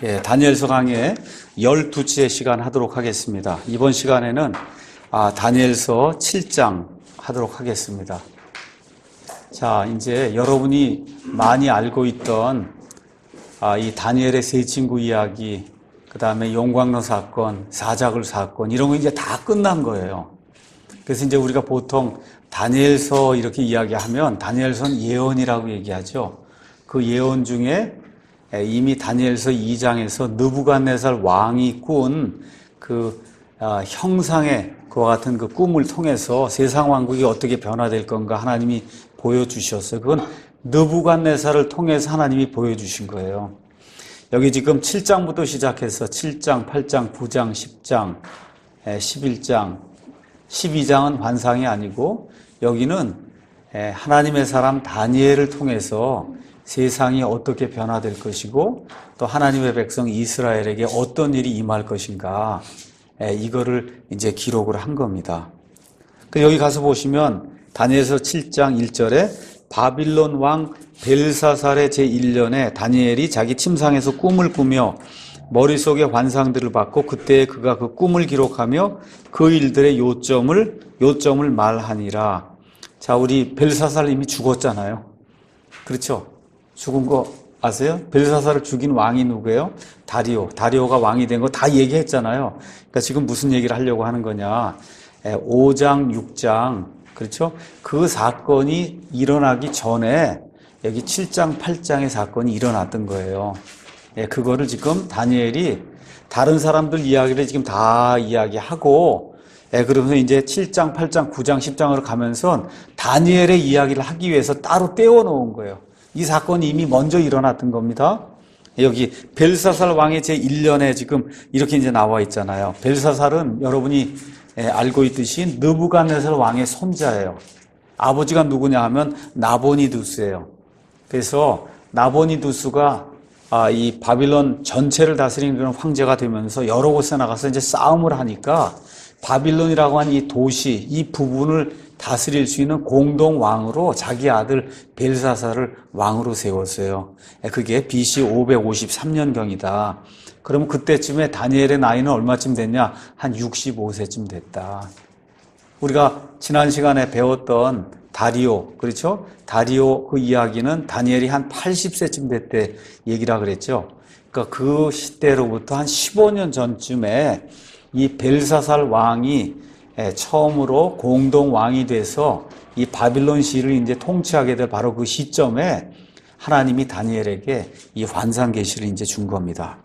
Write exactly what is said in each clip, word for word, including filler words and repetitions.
예, 다니엘서 강의 열두째 시간 하도록 하겠습니다. 이번 시간에는 아, 다니엘서 칠 장 하도록 하겠습니다. 자, 이제 여러분이 많이 알고 있던 아, 이 다니엘의 세 친구 이야기, 그 다음에 용광로 사건, 사자굴 사건, 이런 거 이제 다 끝난 거예요. 그래서 이제 우리가 보통 다니엘서 이렇게 이야기하면 다니엘서는 예언이라고 얘기하죠. 그 예언 중에 이미 다니엘서 이 장에서 느부갓네살 왕이 꾼 그 형상의 그와 같은 그 꿈을 통해서 세상 왕국이 어떻게 변화될 건가 하나님이 보여주셨어요. 그건 느부갓네살을 통해서 하나님이 보여주신 거예요. 여기 지금 칠 장부터 시작해서 칠 장, 팔 장, 구 장, 십 장, 십일 장, 십이 장은 환상이 아니고 여기는 하나님의 사람 다니엘을 통해서 세상이 어떻게 변화될 것이고 또 하나님의 백성 이스라엘에게 어떤 일이 임할 것인가, 이거를 이제 기록을 한 겁니다. 여기 가서 보시면 다니엘서 칠 장 일 절에 바빌론 왕 벨사살의 제일 년에 다니엘이 자기 침상에서 꿈을 꾸며 머릿속에 환상들을 받고 그때 그가 그 꿈을 기록하며 그 일들의 요점을 요점을 말하니라. 자, 우리 벨사살 이미 죽었잖아요. 그렇죠? 죽은 거 아세요? 벨사살을 죽인 왕이 누구예요? 다리오. 다리오가 왕이 된 거 다 얘기했잖아요. 그러니까 지금 무슨 얘기를 하려고 하는 거냐? 오 장, 육 장, 그렇죠? 그 사건이 일어나기 전에 여기 칠 장, 팔 장의 사건이 일어났던 거예요. 예, 그거를 지금 다니엘이 다른 사람들 이야기를 지금 다 이야기하고, 예, 그러면서 이제 칠 장, 팔 장, 구 장, 십 장으로 가면서 다니엘의 이야기를 하기 위해서 따로 떼어 놓은 거예요. 이 사건이 이미 먼저 일어났던 겁니다. 여기 벨사살 왕의 제일 년에 지금 이렇게 이제 나와 있잖아요. 벨사살은 여러분이 예, 알고 있듯이 느부갓네살 왕의 손자예요. 아버지가 누구냐 하면 나보니두스예요. 그래서 나보니두스가 아, 이 바빌론 전체를 다스리는 그런 황제가 되면서 여러 곳에 나가서 이제 싸움을 하니까 바빌론이라고 하는 이 도시, 이 부분을 다스릴 수 있는 공동 왕으로 자기 아들 벨사살을 왕으로 세웠어요. 그게 비씨 오백오십삼 년경이다. 그러면 그때쯤에 다니엘의 나이는 얼마쯤 됐냐? 한 육십오 세쯤 됐다. 우리가 지난 시간에 배웠던 다리오, 그렇죠? 다리오 그 이야기는 다니엘이 한 팔십 세쯤 됐대 얘기라 그랬죠. 그러니까 그 시대로부터 한 십오 년 전쯤에 이 벨사살 왕이 처음으로 공동 왕이 돼서 이 바빌론 시를 이제 통치하게 될 바로 그 시점에 하나님이 다니엘에게 이 환상 계시를 이제 준 겁니다.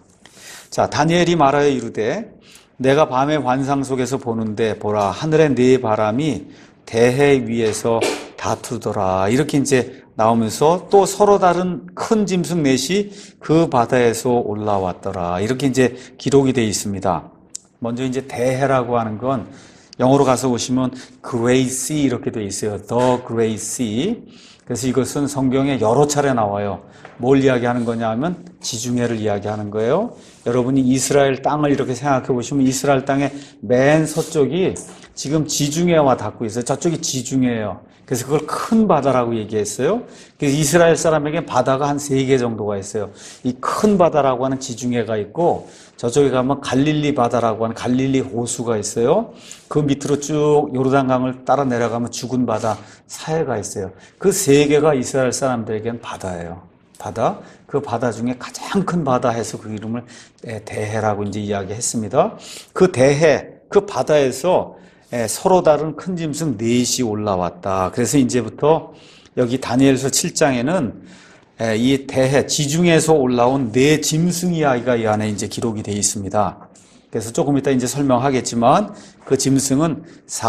자, 다니엘이 말하여 이르되 내가 밤의 환상 속에서 보는데 보라 하늘의 네 바람이 대해 위에서 다투더라. 이렇게 이제 나오면서 또 서로 다른 큰 짐승 넷이 그 바다에서 올라왔더라. 이렇게 이제 기록이 되어 있습니다. 먼저 이제 대해라고 하는 건 영어로 가서 보시면 Great Sea 이렇게 되어 있어요. The Great Sea. 그래서 이것은 성경에 여러 차례 나와요. 뭘 이야기하는 거냐 하면 지중해를 이야기하는 거예요. 여러분이 이스라엘 땅을 이렇게 생각해 보시면 이스라엘 땅의 맨 서쪽이 지금 지중해와 닿고 있어요. 저쪽이 지중해예요. 그래서 그걸 큰 바다라고 얘기했어요. 그래서 이스라엘 사람에게 바다가 한 세 개 정도가 있어요. 이 큰 바다라고 하는 지중해가 있고 저쪽에 가면 갈릴리 바다라고 하는 갈릴리 호수가 있어요. 그 밑으로 쭉 요르단강을 따라 내려가면 죽은 바다 사해가 있어요. 그 세 개가 이스라엘 사람들에게는 바다예요. 바다. 그 바다 중에 가장 큰 바다 해서 그 이름을 대해라고 이제 이야기했습니다. 그 대해, 그 바다에서 서로 다른 큰 짐승 넷이 올라왔다. 그래서 이제부터 여기 다니엘서 칠 장에는 이 대해, 지중해에서 올라온 네 짐승 이야기가 이 안에 이제 기록이 되어 있습니다. 그래서 조금 이따 이제 설명하겠지만 그 짐승은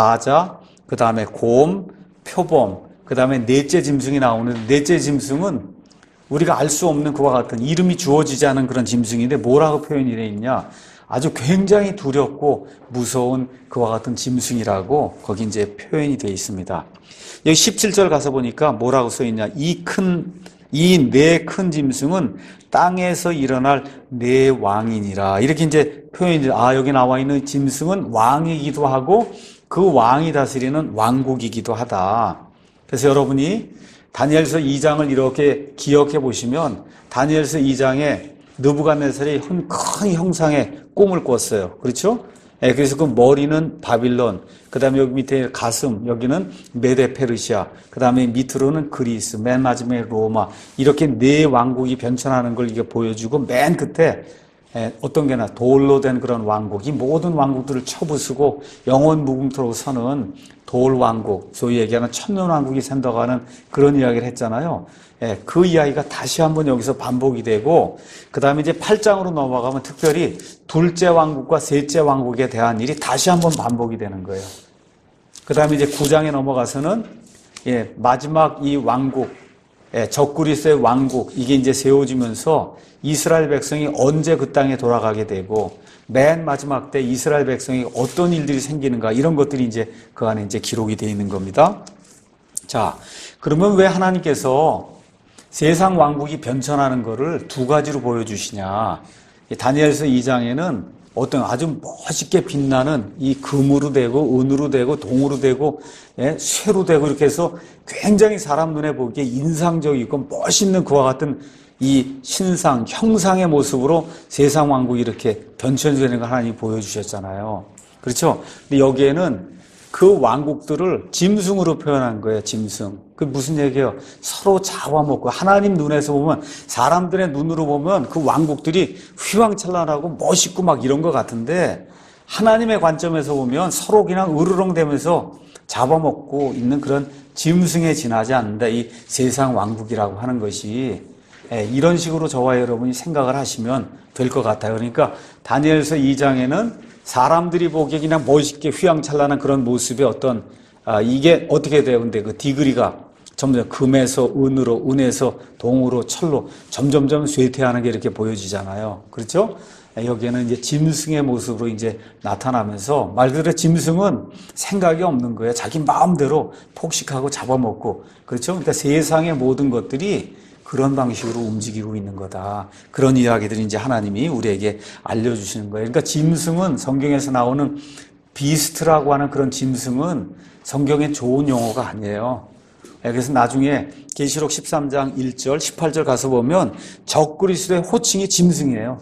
사자, 그 다음에 곰, 표범, 그 다음에 넷째 짐승이 나오는데 넷째 짐승은 우리가 알 수 없는 그와 같은 이름이 주어지지 않은 그런 짐승인데 뭐라고 표현이 되어 있냐? 아주 굉장히 두렵고 무서운 그와 같은 짐승이라고 거기 이제 표현이 되어 있습니다. 여기 십칠 절 가서 보니까 뭐라고 써 있냐? 이 큰, 이 네 큰 짐승은 땅에서 일어날 네 왕이니라. 이렇게 이제 표현이 돼. 아, 여기 나와 있는 짐승은 왕이기도 하고 그 왕이 다스리는 왕국이기도 하다. 그래서 여러분이 다니엘서 이 장을 이렇게 기억해 보시면 다니엘서 이 장에 느부갓네살이 큰 형상의 꿈을 꿨어요. 그렇죠? 예, 그래서 그 머리는 바빌론, 그 다음에 여기 밑에 가슴, 여기는 메데 페르시아, 그 다음에 밑으로는 그리스, 맨 마지막에 로마, 이렇게 네 왕국이 변천하는 걸 이게 보여주고, 맨 끝에 예, 어떤 게나 돌로 된 그런 왕국, 이 모든 왕국들을 쳐부수고 영원 무궁토록 서는 돌 왕국, 소위 얘기하는 천년 왕국이 생겨가는 그런 이야기를 했잖아요. 예, 그 이야기가 다시 한번 여기서 반복이 되고, 그 다음에 이제 팔 장으로 넘어가면 특별히 둘째 왕국과 셋째 왕국에 대한 일이 다시 한번 반복이 되는 거예요. 그 다음에 이제 구 장에 넘어가서는, 예, 마지막 이 왕국, 예, 적그리스의 왕국, 이게 이제 세워지면서 이스라엘 백성이 언제 그 땅에 돌아가게 되고, 맨 마지막 때 이스라엘 백성이 어떤 일들이 생기는가, 이런 것들이 이제 그 안에 이제 기록이 되어 있는 겁니다. 자, 그러면 왜 하나님께서 세상 왕국이 변천하는 것을 두 가지로 보여주시냐. 다니엘서 이 장에는 어떤 아주 멋있게 빛나는 이 금으로 되고 은으로 되고 동으로 되고 예, 쇠로 되고 이렇게 해서 굉장히 사람 눈에 보기에 인상적이고 멋있는 그와 같은 이 신상, 형상의 모습으로 세상 왕국이 이렇게 변천되는 걸 하나님이 보여주셨잖아요. 그렇죠? 근데 여기에는 그 왕국들을 짐승으로 표현한 거예요, 짐승. 그 무슨 얘기예요? 서로 잡아먹고, 하나님 눈에서 보면, 사람들의 눈으로 보면 그 왕국들이 휘황찬란하고 멋있고 막 이런 것 같은데, 하나님의 관점에서 보면 서로 그냥 으르렁대면서 잡아먹고 있는 그런 짐승에 지나지 않는다. 이 세상 왕국이라고 하는 것이. 이런 식으로 저와 여러분이 생각을 하시면 될 것 같아요. 그러니까 다니엘서 이 장에는 사람들이 보기에 그냥 멋있게 휘황찬란한 그런 모습의 어떤, 아, 이게 어떻게 돼요? 근데 그 디그리가 점점 금에서 은으로, 은에서 동으로, 철로 점점점 쇠퇴하는 게 이렇게 보여지잖아요. 그렇죠? 여기에는 이제 짐승의 모습으로 이제 나타나면서 말 그대로 짐승은 생각이 없는 거예요. 자기 마음대로 폭식하고 잡아먹고. 그렇죠? 그러니까 세상의 모든 것들이 그런 방식으로 움직이고 있는 거다. 그런 이야기들이 이제 하나님이 우리에게 알려주시는 거예요. 그러니까 짐승은 성경에서 나오는 비스트라고 하는 그런 짐승은 성경에 좋은 용어가 아니에요. 그래서 나중에 계시록 십삼 장 일 절, 십팔 절 가서 보면 적그리스도의 호칭이 짐승이에요.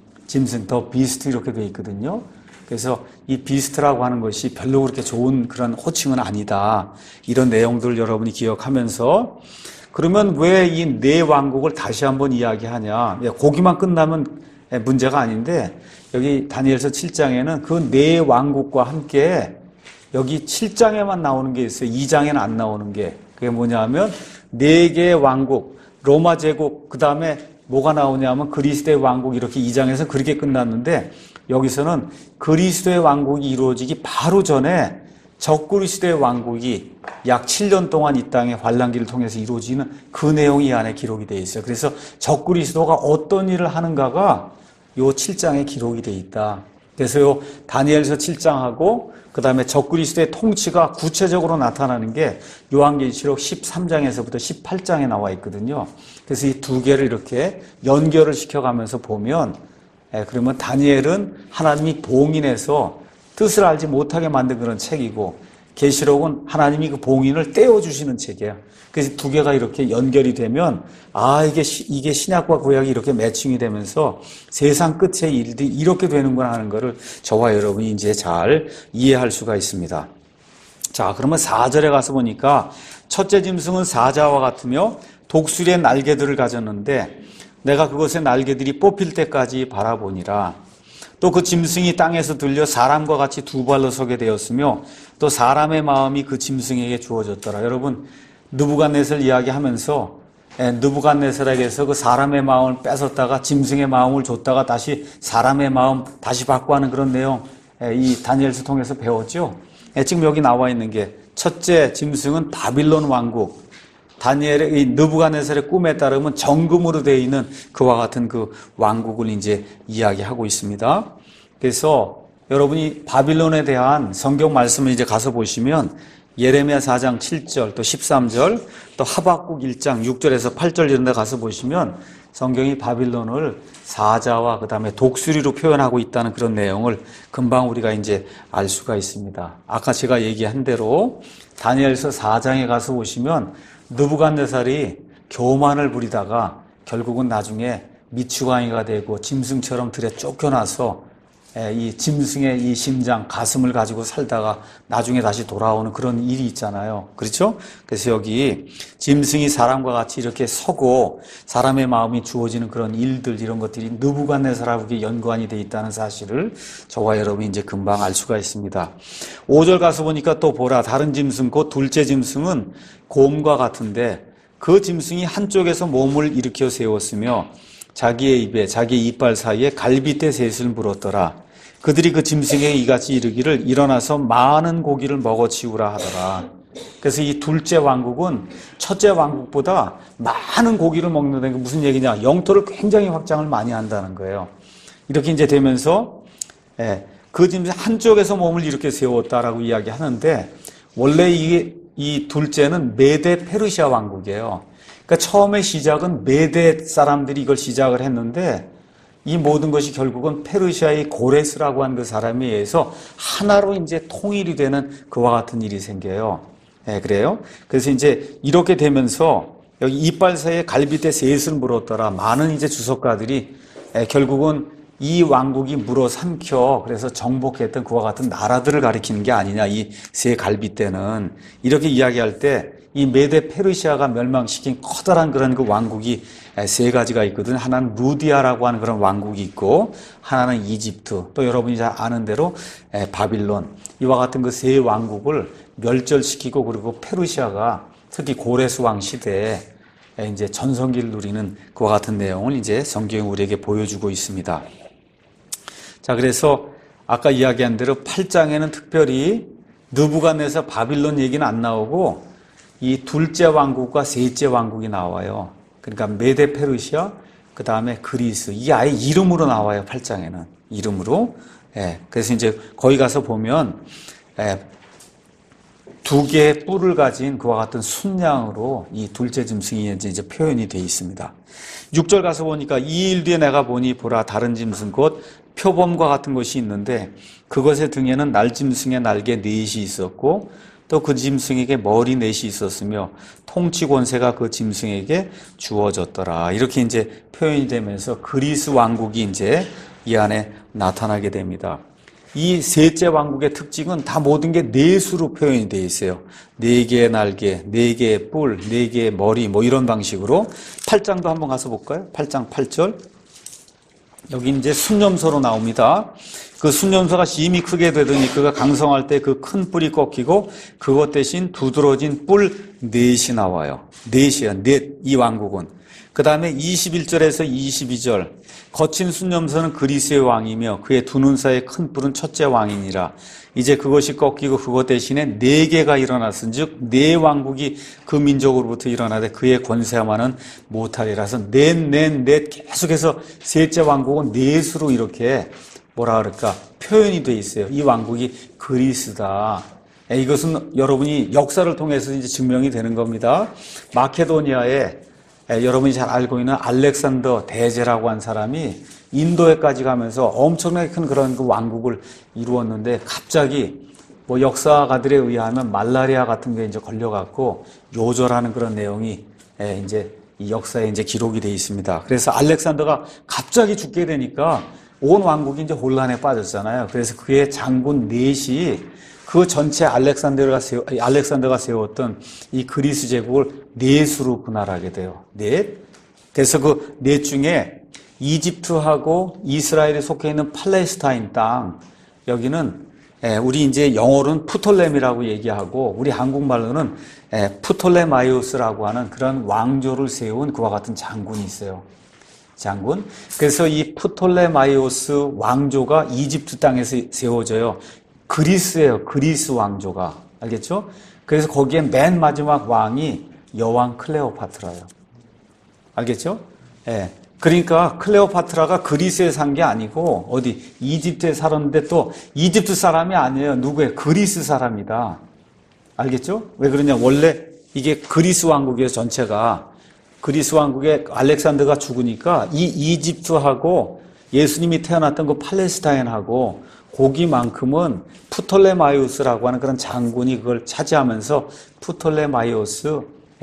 짐승, 더 비스트 이렇게 되어 있거든요. 그래서 이 비스트라고 하는 것이 별로 그렇게 좋은 그런 호칭은 아니다. 이런 내용들을 여러분이 기억하면서 그러면 왜 이 네 왕국을 다시 한번 이야기하냐. 거기만 끝나면 문제가 아닌데 여기 다니엘서 칠 장에는 그 네 왕국과 함께 여기 칠 장에만 나오는 게 있어요. 이 장에는 안 나오는 게. 그게 뭐냐 하면 네 개의 왕국, 로마 제국, 그 다음에 뭐가 나오냐 하면 그리스도의 왕국 이렇게 이 장에서 그렇게 끝났는데 여기서는 그리스도의 왕국이 이루어지기 바로 전에 적그리스도의 왕국이 약 칠 년 동안 이 땅의 환란기를 통해서 이루어지는 그 내용이 이 안에 기록이 되어 있어요. 그래서 적그리스도가 어떤 일을 하는가가 요 칠 장에 기록이 되어 있다. 그래서 요 다니엘서 칠 장하고 그 다음에 적그리스도의 통치가 구체적으로 나타나는 게 요한계시록 십삼 장에서부터 십팔 장에 나와 있거든요. 그래서 이 두 개를 이렇게 연결을 시켜가면서 보면 그러면 다니엘은 하나님이 봉인해서 뜻을 알지 못하게 만든 그런 책이고 계시록은 하나님이 그 봉인을 떼어주시는 책이에요. 그래서 두 개가 이렇게 연결이 되면 아 이게 이게 신약과 구약이 이렇게 매칭이 되면서 세상 끝의 일들이 이렇게 되는구나 하는 것을 저와 여러분이 이제 잘 이해할 수가 있습니다. 자, 그러면 사 절에 가서 보니까 첫째 짐승은 사자와 같으며 독수리의 날개들을 가졌는데 내가 그것의 날개들이 뽑힐 때까지 바라보니라. 또 그 짐승이 땅에서 들려 사람과 같이 두 발로 서게 되었으며 또 사람의 마음이 그 짐승에게 주어졌더라. 여러분 느부갓네살 이야기하면서 느부갓네살에게서 그 사람의 마음을 뺏었다가 짐승의 마음을 줬다가 다시 사람의 마음 다시 받고 하는 그런 내용 이 다니엘서 통해서 배웠죠. 지금 여기 나와 있는 게 첫째 짐승은 바빌론 왕국, 다니엘의 이 느부갓네살의 꿈에 따르면 정금으로 되어 있는 그와 같은 그 왕국을 이제 이야기하고 있습니다. 그래서 여러분이 바빌론에 대한 성경 말씀을 이제 가서 보시면 예레미야 사 장 칠 절, 또 십삼 절, 또 하박국 일 장 육 절에서 팔 절 이런 데 가서 보시면 성경이 바빌론을 사자와 그 다음에 독수리로 표현하고 있다는 그런 내용을 금방 우리가 이제 알 수가 있습니다. 아까 제가 얘기한 대로 다니엘서 사 장에 가서 보시면 느부갓네살이 교만을 부리다가 결국은 나중에 미추광이가 되고 짐승처럼 들에 쫓겨나서 이 짐승의 이 심장, 가슴을 가지고 살다가 나중에 다시 돌아오는 그런 일이 있잖아요. 그렇죠? 그래서 여기 짐승이 사람과 같이 이렇게 서고 사람의 마음이 주어지는 그런 일들, 이런 것들이 느부갓네살하고 연관이 돼 있다는 사실을 저와 여러분이 이제 금방 알 수가 있습니다. 오 절 가서 보니까 또 보라, 다른 짐승, 곧 둘째 짐승은 곰과 같은데 그 짐승이 한쪽에서 몸을 일으켜 세웠으며 자기의 입에, 자기의 이빨 사이에 갈빗대 셋을 물었더라. 그들이 그 짐승에게 이같이 이르기를 일어나서 많은 고기를 먹어치우라 하더라. 그래서 이 둘째 왕국은 첫째 왕국보다 많은 고기를 먹는다는 게 무슨 얘기냐? 영토를 굉장히 확장을 많이 한다는 거예요. 이렇게 이제 되면서 예, 그 짐승 한쪽에서 몸을 이렇게 세웠다라고 이야기하는데 원래 이게 이 둘째는 메데 페르시아 왕국이에요. 그러니까 처음에 시작은 메데 사람들이 이걸 시작을 했는데 이 모든 것이 결국은 페르시아의 고레스라고 하는 그 사람에 의해서 하나로 이제 통일이 되는 그와 같은 일이 생겨요. 네, 그래요. 그래서 이제 이렇게 되면서 여기 이빨 사이에 갈빗대 셋을 물었더라. 많은 이제 주석가들이 네, 결국은 이 왕국이 물어 삼켜 그래서 정복했던 그와 같은 나라들을 가리키는 게 아니냐. 이 세 갈빗대는 이렇게 이야기할 때 이 메데 페르시아가 멸망시킨 커다란 그런 그 왕국이 세 가지가 있거든. 하나는 루디아라고 하는 그런 왕국이 있고, 하나는 이집트, 또 여러분이 잘 아는 대로 바빌론. 이와 같은 그 세 왕국을 멸절시키고, 그리고 페르시아가 특히 고레스 왕 시대에 이제 전성기를 누리는 그와 같은 내용을 이제 성경이 우리에게 보여주고 있습니다. 자, 그래서 아까 이야기한 대로 팔 장에는 특별히 느부갓네살 바빌론 얘기는 안 나오고 이 둘째 왕국과 셋째 왕국이 나와요. 그러니까 메데 페르시아, 그 다음에 그리스. 이게 아예 이름으로 나와요, 팔 장에는. 이름으로. 예. 그래서 이제 거기 가서 보면, 예. 두 개의 뿔을 가진 그와 같은 순양으로 이 둘째 짐승이 이제, 이제 표현이 되어 있습니다. 육 절 가서 보니까 이 일 뒤에 내가 보니 보라 다른 짐승 곧 표범과 같은 것이 있는데 그것의 등에는 날짐승의 날개 넷이 있었고 또 그 짐승에게 머리 넷이 있었으며 통치 권세가 그 짐승에게 주어졌더라. 이렇게 이제 표현이 되면서 그리스 왕국이 이제 이 안에 나타나게 됩니다. 이 셋째 왕국의 특징은 다 모든 게 넷으로 표현이 되어 있어요. 네 개의 날개, 네 개의 뿔, 네 개의 머리 뭐 이런 방식으로. 팔 장도 한번 가서 볼까요? 팔 장 팔 절. 여기 이제 순념소로 나옵니다. 그 순념소가 심히 크게 되더니 그가 강성할 때 그 큰 뿔이 꺾이고 그것 대신 두드러진 뿔 넷이 나와요. 넷이야. 넷. 이 왕국은. 그 다음에 이십일 절에서 이십이 절. 거친 순념소는 그리스의 왕이며 그의 두 눈 사이의 큰 뿔은 첫째 왕이니라. 이제 그것이 꺾이고 그것 대신에 네 개가 일어났은즉 네 왕국이 그 민족으로부터 일어나되 그의 권세하만은 못하리라서 넷, 넷, 넷 계속해서 셋째 왕국은 넷으로 이렇게 뭐라 그럴까 표현이 돼 있어요. 이 왕국이 그리스다. 이것은 여러분이 역사를 통해서 이제 증명이 되는 겁니다. 마케도니아에 여러분이 잘 알고 있는 알렉산더 대제라고 한 사람이 인도에까지 가면서 엄청나게 큰 그런 그 왕국을 이루었는데 갑자기 뭐 역사가들에 의하면 말라리아 같은 게 이제 걸려갖고 요절하는 그런 내용이 이제 이 역사에 이제 기록이 돼 있습니다. 그래서 알렉산더가 갑자기 죽게 되니까 온 왕국이 이제 혼란에 빠졌잖아요. 그래서 그의 장군 넷이 그 전체 알렉산더가 세워, 알렉산더가 세웠던 이 그리스 제국을 넷으로 분할하게 돼요. 넷. 그래서 그 넷 중에 이집트하고 이스라엘에 속해 있는 팔레스타인 땅, 여기는 우리 이제 영어로는 푸톨레미라고 얘기하고 우리 한국말로는 푸톨레마이오스라고 하는 그런 왕조를 세운 그와 같은 장군이 있어요. 장군. 그래서 이 푸톨레마이오스 왕조가 이집트 땅에서 세워져요. 그리스예요. 그리스 왕조가. 알겠죠? 그래서 거기에 맨 마지막 왕이 여왕 클레오파트라예요. 알겠죠? 예. 그러니까 클레오파트라가 그리스에 산 게 아니고 어디 이집트에 살았는데 또 이집트 사람이 아니에요. 누구예요? 그리스 사람이다. 알겠죠? 왜 그러냐? 원래 이게 그리스 왕국이에요. 전체가. 그리스 왕국에 알렉산더가 죽으니까 이 이집트하고 예수님이 태어났던 그 팔레스타인하고 거기만큼은 푸톨레마이오스라고 하는 그런 장군이 그걸 차지하면서 푸톨레마이오스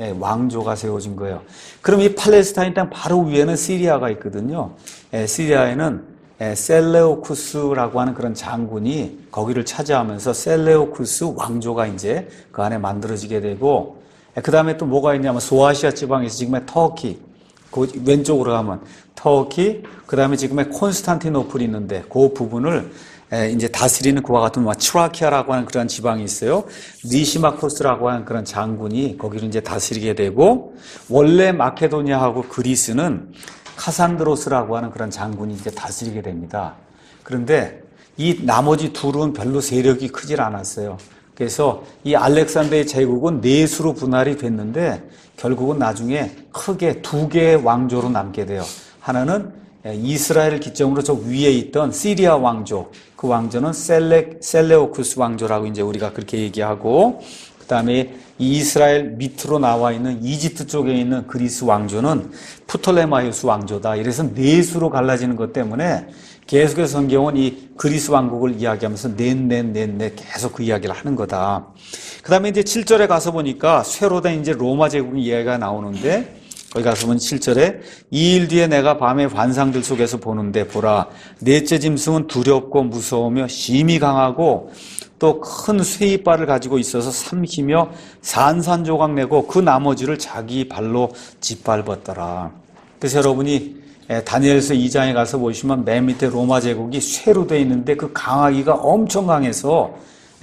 예, 왕조가 세워진 거예요. 그럼 이 팔레스타인 땅 바로 위에는 시리아가 있거든요. 예, 시리아에는 예, 셀레우쿠스라고 하는 그런 장군이 거기를 차지하면서 셀레우쿠스 왕조가 이제 그 안에 만들어지게 되고, 예, 그 다음에 또 뭐가 있냐면 소아시아 지방에서 지금의 터키, 그 왼쪽으로 가면 터키, 그 다음에 지금의 콘스탄티노플이 있는데 그 부분을 이제 다스리는 그와 같은 뭐 트라키아라고 하는 그런 지방이 있어요. 니시마코스라고 하는 그런 장군이 거기를 이제 다스리게 되고, 원래 마케도니아하고 그리스는 카산드로스라고 하는 그런 장군이 이제 다스리게 됩니다. 그런데 이 나머지 둘은 별로 세력이 크질 않았어요. 그래서 이 알렉산더의 제국은 네 수로 분할이 됐는데 결국은 나중에 크게 두 개의 왕조로 남게 돼요. 하나는 이스라엘을 기점으로 저 위에 있던 시리아 왕조, 그 왕조는 셀레, 셀레오쿠스 왕조라고 이제 우리가 그렇게 얘기하고, 그 다음에 이 이스라엘 밑으로 나와 있는 이집트 쪽에 있는 그리스 왕조는 프톨레마이오스 왕조다. 이래서 네 수로 갈라지는 것 때문에 계속해서 성경은 이 그리스 왕국을 이야기하면서 넷넷넷넷 계속 그 이야기를 하는 거다. 그 다음에 이제 칠 절에 가서 보니까 쇠로 된 이제 로마 제국 이야기가 나오는데, 거기 가서 보면 칠 절에 이 일 뒤에 내가 밤의 환상들 속에서 보는데 보라, 넷째 짐승은 두렵고 무서우며 심히 강하고 또 큰 쇠이빨을 가지고 있어서 삼키며 산산조각 내고 그 나머지를 자기 발로 짓밟았더라. 그래서 여러분이 다니엘서 이 장에 가서 보시면 맨 밑에 로마 제국이 쇠로 되어 있는데 그 강하기가 엄청 강해서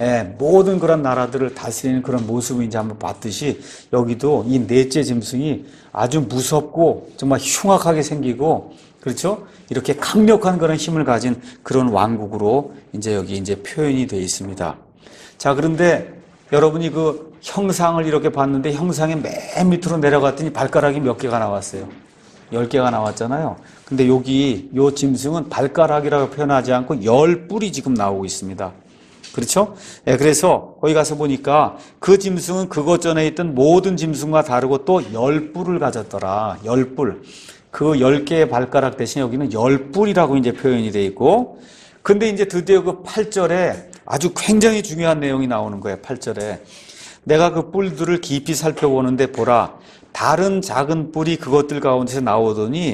모든 그런 나라들을 다스리는 그런 모습을 이제 한번 봤듯이, 여기도 이 넷째 짐승이 아주 무섭고 정말 흉악하게 생기고, 그렇죠? 이렇게 강력한 그런 힘을 가진 그런 왕국으로 이제 여기 이제 표현이 되어 있습니다. 자, 그런데 여러분이 그 형상을 이렇게 봤는데 형상의 맨 밑으로 내려갔더니 발가락이 몇 개가 나왔어요? 열 개가 나왔잖아요. 근데 여기 요 짐승은 발가락이라고 표현하지 않고 열 뿔이 지금 나오고 있습니다. 그렇죠? 예, 그래서 거기 가서 보니까 그 짐승은 그것 전에 있던 모든 짐승과 다르고 또 열 뿔을 가졌더라. 열 뿔. 그 열 개의 발가락 대신 여기는 열 뿔이라고 이제 표현이 되어 있고, 근데 이제 드디어 그 팔 절에 아주 굉장히 중요한 내용이 나오는 거예요. 팔 절에. 내가 그 뿔들을 깊이 살펴보는데 보라, 다른 작은 뿔이 그것들 가운데서 나오더니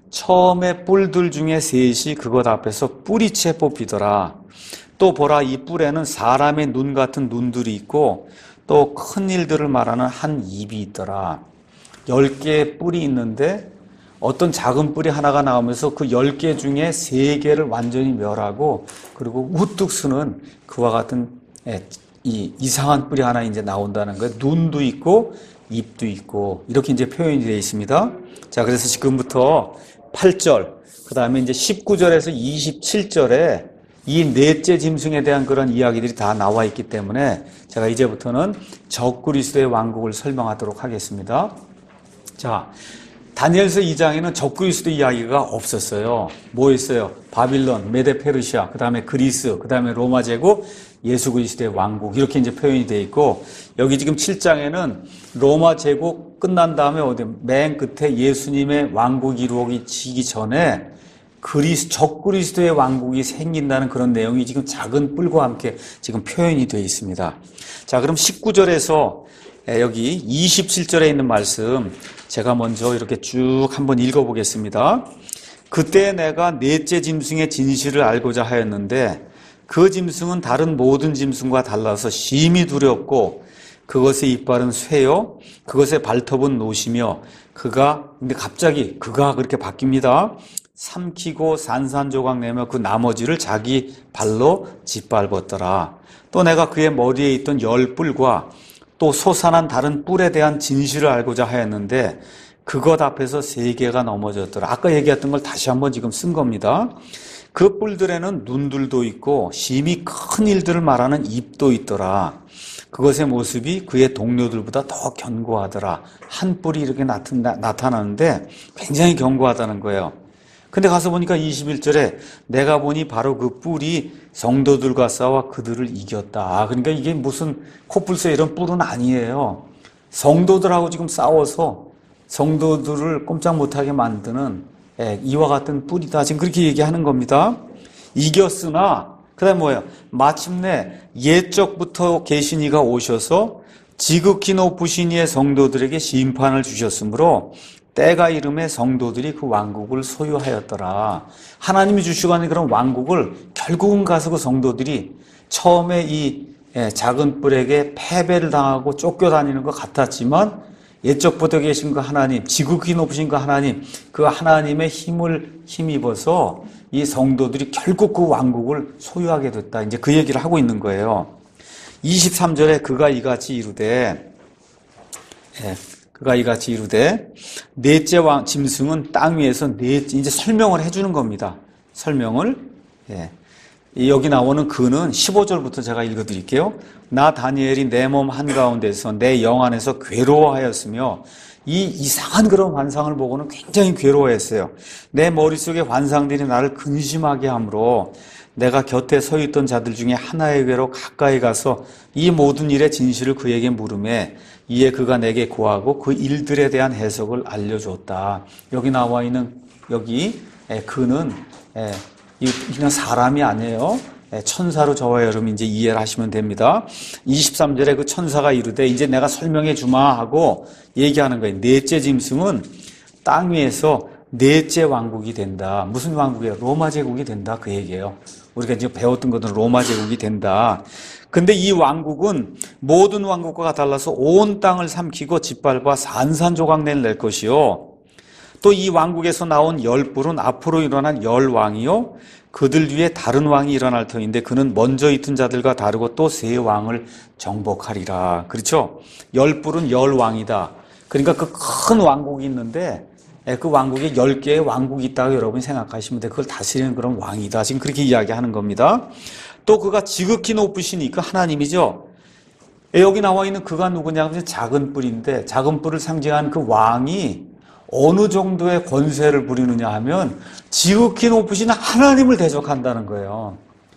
처음에 뿔들 중에 셋이 그것 앞에서 뿌리채 뽑히더라. 또 보라, 이 뿔에는 사람의 눈 같은 눈들이 있고 또 큰 일들을 말하는 한 입이 있더라. 열 개의 뿔이 있는데 어떤 작은 뿔이 하나가 나오면서 그 열 개 중에 세 개를 완전히 멸하고, 그리고 우뚝 서는 그와 같은 이 이상한 뿔이 하나 이제 나온다는 거예요. 눈도 있고 입도 있고 이렇게 이제 표현이 되어 있습니다. 자, 그래서 지금부터 팔 절, 그 다음에 이제 십구 절에서 이십칠 절에 이 넷째 짐승에 대한 그런 이야기들이 다 나와 있기 때문에 제가 이제부터는 적그리스도의 왕국을 설명하도록 하겠습니다. 자, 다니엘서 이 장에는 적그리스도 이야기가 없었어요. 뭐 있어요? 바빌론, 메데 페르시아, 그 다음에 그리스, 그 다음에 로마 제국, 예수 그리스도의 왕국, 이렇게 이제 표현이 되어 있고, 여기 지금 칠 장에는 로마 제국 끝난 다음에 어디 맨 끝에 예수님의 왕국이 이루어지기 전에 그리스, 적그리스도의 왕국이 생긴다는 그런 내용이 지금 작은 뿔과 함께 지금 표현이 되어 있습니다. 자, 그럼 십구 절에서 여기 이십칠 절에 있는 말씀 제가 먼저 이렇게 쭉 한번 읽어보겠습니다. 그때 내가 넷째 짐승의 진실을 알고자 하였는데 그 짐승은 다른 모든 짐승과 달라서 심히 두렵고 그것의 이빨은 쇠요, 그것의 발톱은 노시며 그가, 근데 갑자기 그가 그렇게 바뀝니다. 삼키고 산산조각 내며 그 나머지를 자기 발로 짓밟았더라. 또 내가 그의 머리에 있던 열 뿔과 또 솟아난 다른 뿔에 대한 진실을 알고자 하였는데 그것 앞에서 세 개가 넘어졌더라. 아까 얘기했던 걸 다시 한번 지금 쓴 겁니다. 그 뿔들에는 눈들도 있고 심히 큰 일들을 말하는 입도 있더라. 그것의 모습이 그의 동료들보다 더 견고하더라. 한 뿔이 이렇게 나타나, 나타나는데 굉장히 견고하다는 거예요. 근데 가서 보니까 이십일 절에 내가 보니 바로 그 뿔이 성도들과 싸워 그들을 이겼다. 그러니까 이게 무슨 코뿔소 이런 뿔은 아니에요. 성도들하고 지금 싸워서 성도들을 꼼짝 못하게 만드는 이와 같은 뿔이다. 지금 그렇게 얘기하는 겁니다. 이겼으나 그 다음에 뭐예요? 마침내 옛적부터 계신 이가 오셔서 지극히 높으신 이의 성도들에게 심판을 주셨으므로 때가 이름에 성도들이 그 왕국을 소유하였더라. 하나님이 주시고 하는 그런 왕국을 결국은 가서 그 성도들이 처음에 이 작은 뿔에게 패배를 당하고 쫓겨다니는 것 같았지만 옛적부터 계신 그 하나님, 지극히 높으신 그 하나님, 그 하나님의 힘을 힘입어서 이 성도들이 결국 그 왕국을 소유하게 됐다. 이제 그 얘기를 하고 있는 거예요. 이십삼 절에 그가 이같이 이르되, 예, 그가 이같이 이르되, 넷째 왕, 짐승은 땅 위에서 넷째, 이제 설명을 해주는 겁니다. 설명을, 예. 여기 나오는 그는 십오 절부터 제가 읽어드릴게요. 나 다니엘이 내 몸 한가운데서 내 영 안에서 괴로워하였으며 이 이상한 그런 환상을 보고는 굉장히 괴로워했어요. 내 머릿속에 환상들이 나를 근심하게 하므로 내가 곁에 서 있던 자들 중에 하나에게로 가까이 가서 이 모든 일의 진실을 그에게 물으매 이에 그가 내게 고하고 그 일들에 대한 해석을 알려줬다. 여기 나와 있는 여기 그는 그냥 사람이 아니에요. 천사로 저와 여러분 이제 이해를 하시면 됩니다. 이십삼 절에 그 천사가 이르되 이제 내가 설명해 주마 하고 얘기하는 거예요. 넷째 짐승은 땅 위에서 넷째 왕국이 된다. 무슨 왕국이에요? 로마 제국이 된다. 그 얘기예요. 우리가 이제 배웠던 것은 로마 제국이 된다. 근데 이 왕국은 모든 왕국과 달라서 온 땅을 삼키고 짓밟아 산산조각내를 낼 것이요. 또 이 왕국에서 나온 열 뿔은 앞으로 일어난 열 왕이요. 그들 위에 다른 왕이 일어날 터인데 그는 먼저 있던 자들과 다르고 또 세 왕을 정복하리라. 그렇죠? 열 뿔은 열 왕이다. 그러니까 그 큰 왕국이 있는데 그 왕국에 열 개의 왕국이 있다고 여러분이 생각하시면 돼. 그걸 다스리는 그런 왕이다. 지금 그렇게 이야기하는 겁니다. 또 그가 지극히 높으시니 그 하나님이죠. 여기 나와 있는 그가 누구냐면 작은 뿔인데 작은 뿔을 상징하는 그 왕이 어느 정도의 권세를 부리느냐 하면 지극히 높으신 하나님을 대적한다는 거예요.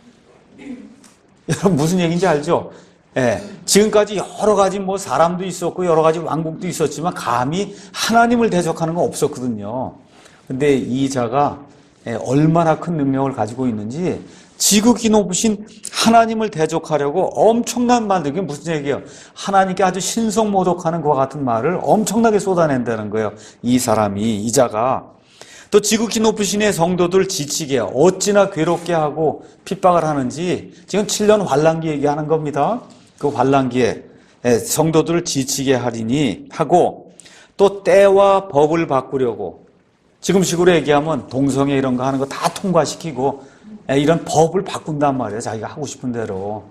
여러분 무슨 얘기인지 알죠? 예, 지금까지 여러 가지 뭐 사람도 있었고 여러 가지 왕국도 있었지만 감히 하나님을 대적하는 건 없었거든요. 근데 이 자가 얼마나 큰 능력을 가지고 있는지 지극히 높으신 하나님을 대적하려고 엄청난 말, 이게 무슨 얘기예요? 하나님께 아주 신성모독하는 것과 같은 말을 엄청나게 쏟아낸다는 거예요. 이 사람이, 이 자가. 또 지극히 높으신 의 성도들 지치게 어찌나 괴롭게 하고 핍박을 하는지 지금 칠 년 환란기 얘기하는 겁니다. 그 환란기에 성도들을 지치게 하리니 하고 또 때와 법을 바꾸려고 지금식으로 얘기하면 동성애 이런 거 하는 거 다 통과시키고 이런 법을 바꾼단 말이에요. 자기가 하고 싶은 대로.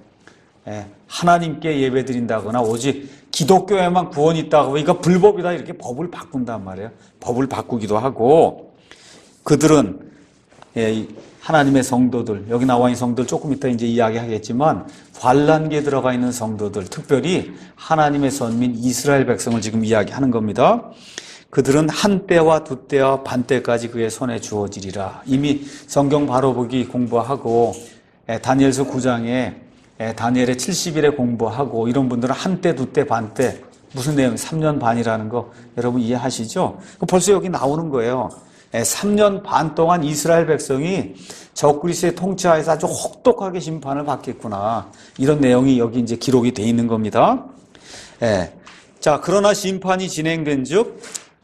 하나님께 예배드린다거나 오직 기독교에만 구원이 있다고 이거 불법이다 이렇게 법을 바꾼단 말이에요. 법을 바꾸기도 하고 그들은 하나님의 성도들, 여기 나와 있는 성도들 조금 이따 이제 이야기하겠지만 환란기에 들어가 있는 성도들, 특별히 하나님의 선민 이스라엘 백성을 지금 이야기하는 겁니다. 그들은 한 때와 두 때와 반 때까지 그의 손에 주어지리라. 이미 성경 바로 보기 공부하고 다니엘서 구 장에 다니엘의 칠십 일에 공부하고 이런 분들은 한 때, 두 때, 반 때 무슨 내용? 삼 년 반이라는 거 여러분 이해하시죠? 벌써 여기 나오는 거예요. 삼 년 반 동안 이스라엘 백성이 적그리스도의 통치하에서 아주 혹독하게 심판을 받겠구나. 이런 내용이 여기 이제 기록이 돼 있는 겁니다. 예. 자, 그러나 심판이 진행된 즉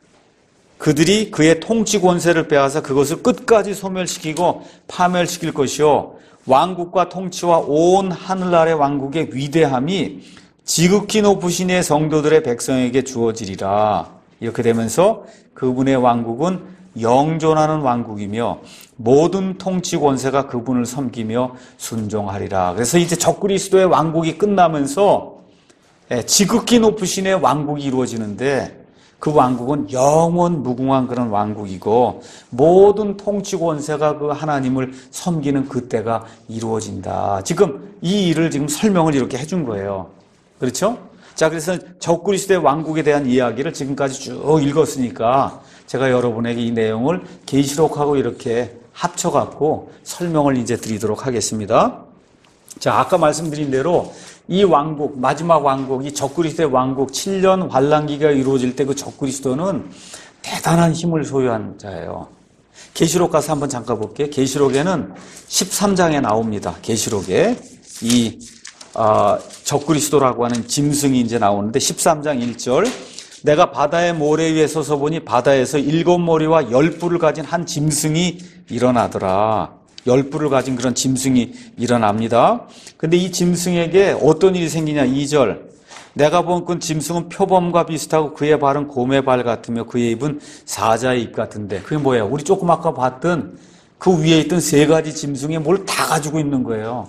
그들이 그의 통치 권세를 빼앗아 그것을 끝까지 소멸시키고 파멸시킬 것이요 왕국과 통치와 온 하늘 아래 왕국의 위대함이 지극히 높으신 이의 성도들의 백성에게 주어지리라. 이렇게 되면서 그분의 왕국은 영존하는 왕국이며 모든 통치 권세가 그분을 섬기며 순종하리라. 그래서 이제 적그리스도의 왕국이 끝나면서 지극히 높으신 이의 왕국이 이루어지는데 그 왕국은 영원 무궁한 그런 왕국이고 모든 통치 권세가 그 하나님을 섬기는 그때가 이루어진다. 지금 이 일을 지금 설명을 이렇게 해준 거예요. 그렇죠? 자, 그래서 적그리스도의 왕국에 대한 이야기를 지금까지 쭉 읽었으니까 제가 여러분에게 이 내용을 계시록하고 이렇게 합쳐갖고 설명을 이제 드리도록 하겠습니다. 자, 아까 말씀드린 대로 이 왕국, 마지막 왕국, 이 적그리스도의 왕국, 칠 년 환란기가 이루어질 때 그 적그리스도는 대단한 힘을 소유한 자예요. 계시록 가서 한번 잠깐 볼게요. 계시록에는 십삼 장에 나옵니다. 계시록에 이 아, 적그리스도라고 하는 짐승이 이제 나오는데 십삼 장 일 절 내가 바다의 모래 위에 서서 보니 바다에서 일곱 머리와 열 뿔을 가진 한 짐승이 일어나더라. 열 뿔을 가진 그런 짐승이 일어납니다. 근데 이 짐승에게 어떤 일이 생기냐 이 절 내가 본 그 짐승은 표범과 비슷하고 그의 발은 곰의 발 같으며 그의 입은 사자의 입 같은데 그게 뭐예요? 우리 조금 아까 봤던 그 위에 있던 세 가지 짐승에 뭘 다 가지고 있는 거예요.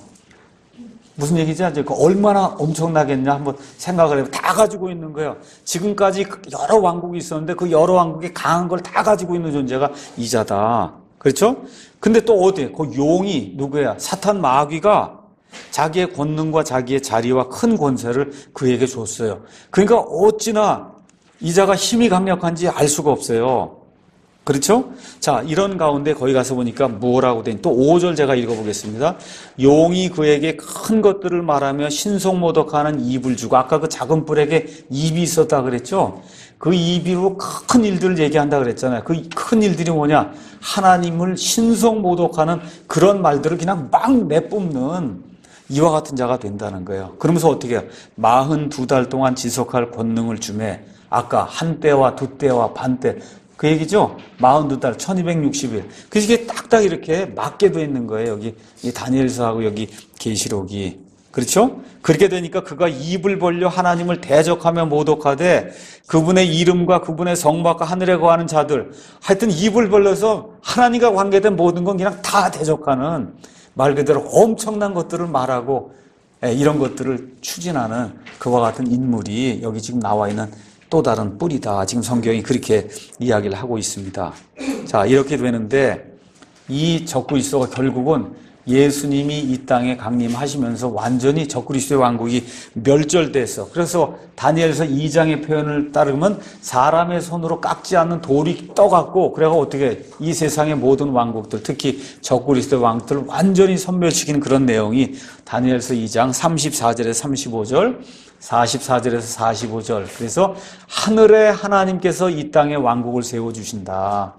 무슨 얘기지? 그 얼마나 엄청나겠냐 한번 생각을 해보면 다 가지고 있는 거예요. 지금까지 여러 왕국이 있었는데 그 여러 왕국이 강한 걸 다 가지고 있는 존재가 이자다. 그렇죠? 근데 또 어디? 그 용이 누구야? 사탄 마귀가 자기의 권능과 자기의 자리와 큰 권세를 그에게 줬어요. 그러니까 어찌나 이자가 힘이 강력한지 알 수가 없어요. 그렇죠? 자, 이런 가운데 거기 가서 보니까 뭐라고 돼? 또 오 절 제가 읽어보겠습니다. 용이 그에게 큰 것들을 말하며 신속모독하는 입을 주고 아까 그 작은 뿔에게 입이 있었다 그랬죠? 그 입으로 큰 일들을 얘기한다 그랬잖아요. 그 큰 일들이 뭐냐? 하나님을 신속모독하는 그런 말들을 그냥 막 내뿜는 이와 같은 자가 된다는 거예요. 그러면서 어떻게 해요? 마흔두 달 동안 지속할 권능을 주매 아까 한 때와 두 때와 반 때 그 얘기죠? 마흔두 달, 천이백육십 일. 그래서 이게 딱딱 이렇게 맞게 돼 있는 거예요. 여기 이 다니엘서하고 여기 계시록이. 그렇죠? 그렇게 되니까 그가 입을 벌려 하나님을 대적하며 모독하되 그분의 이름과 그분의 성막과 하늘에 거하는 자들 하여튼 입을 벌려서 하나님과 관계된 모든 건 그냥 다 대적하는 말 그대로 엄청난 것들을 말하고 이런 것들을 추진하는 그와 같은 인물이 여기 지금 나와 있는 또 다른 뿔이다. 지금 성경이 그렇게 이야기를 하고 있습니다. 자, 이렇게 되는데 이 적그리스도가 결국은 예수님이 이 땅에 강림하시면서 완전히 적그리스도의 왕국이 멸절돼서 그래서 다니엘서 이 장의 표현을 따르면 사람의 손으로 깎지 않는 돌이 떠갖고 그래가 어떻게 이 세상의 모든 왕국들 특히 적그리스도의 왕국들을 완전히 섬멸시키는 그런 내용이 다니엘서 이 장 삼십사 절에서 삼십오 절 사십사 절에서 사십오 절 그래서 하늘의 하나님께서 이 땅에 왕국을 세워주신다.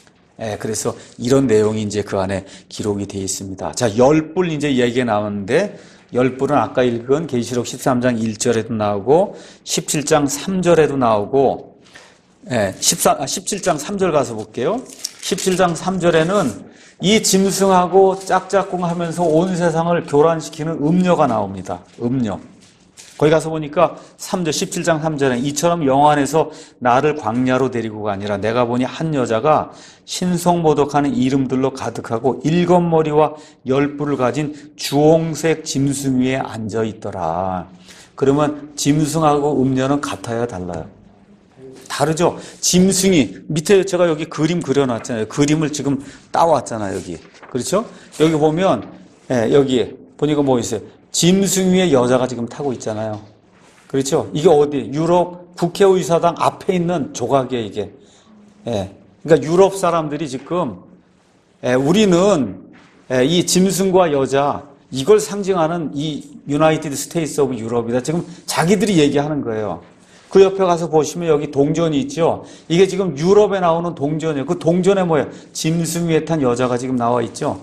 예, 그래서 이런 내용이 이제 그 안에 기록이 되어 있습니다. 자, 열 뿔 이제 얘기가 나오는데 열 뿔은 아까 읽은 계시록 십삼 장 일 절에도 나오고 십칠 장 삼 절에도 나오고 예, 십삼, 아, 십칠 장 삼 절 가서 볼게요. 십칠 장 삼 절에는 이 짐승하고 짝짝꿍 하면서 온 세상을 교란시키는 음녀가 나옵니다. 음녀. 거기 가서 보니까 삼 절, 십칠 장 삼 절에 이처럼 영안에서 나를 광야로 데리고 가 아니라 내가 보니 한 여자가 신성모독하는 이름들로 가득하고 일곱 머리와 열 뿔을 가진 주홍색 짐승 위에 앉아 있더라. 그러면 짐승하고 음녀는 같아요, 달라요? 다르죠? 짐승이 밑에 제가 여기 그림 그려놨잖아요. 그림을 지금 따왔잖아요, 여기. 그렇죠? 여기 보면 예, 여기 보니까 뭐 있어요? 짐승 위에 여자가 지금 타고 있잖아요. 그렇죠? 이게 어디? 유럽 국회의사당 앞에 있는 조각이에요, 이게. 예. 그러니까 유럽 사람들이 지금, 예, 우리는, 예, 이 짐승과 여자, 이걸 상징하는 이 유나이티드 스테이츠 오브 유럽이다. 지금 자기들이 얘기하는 거예요. 그 옆에 가서 보시면 여기 동전이 있죠? 이게 지금 유럽에 나오는 동전이에요. 그 동전에 뭐예요? 짐승 위에 탄 여자가 지금 나와 있죠?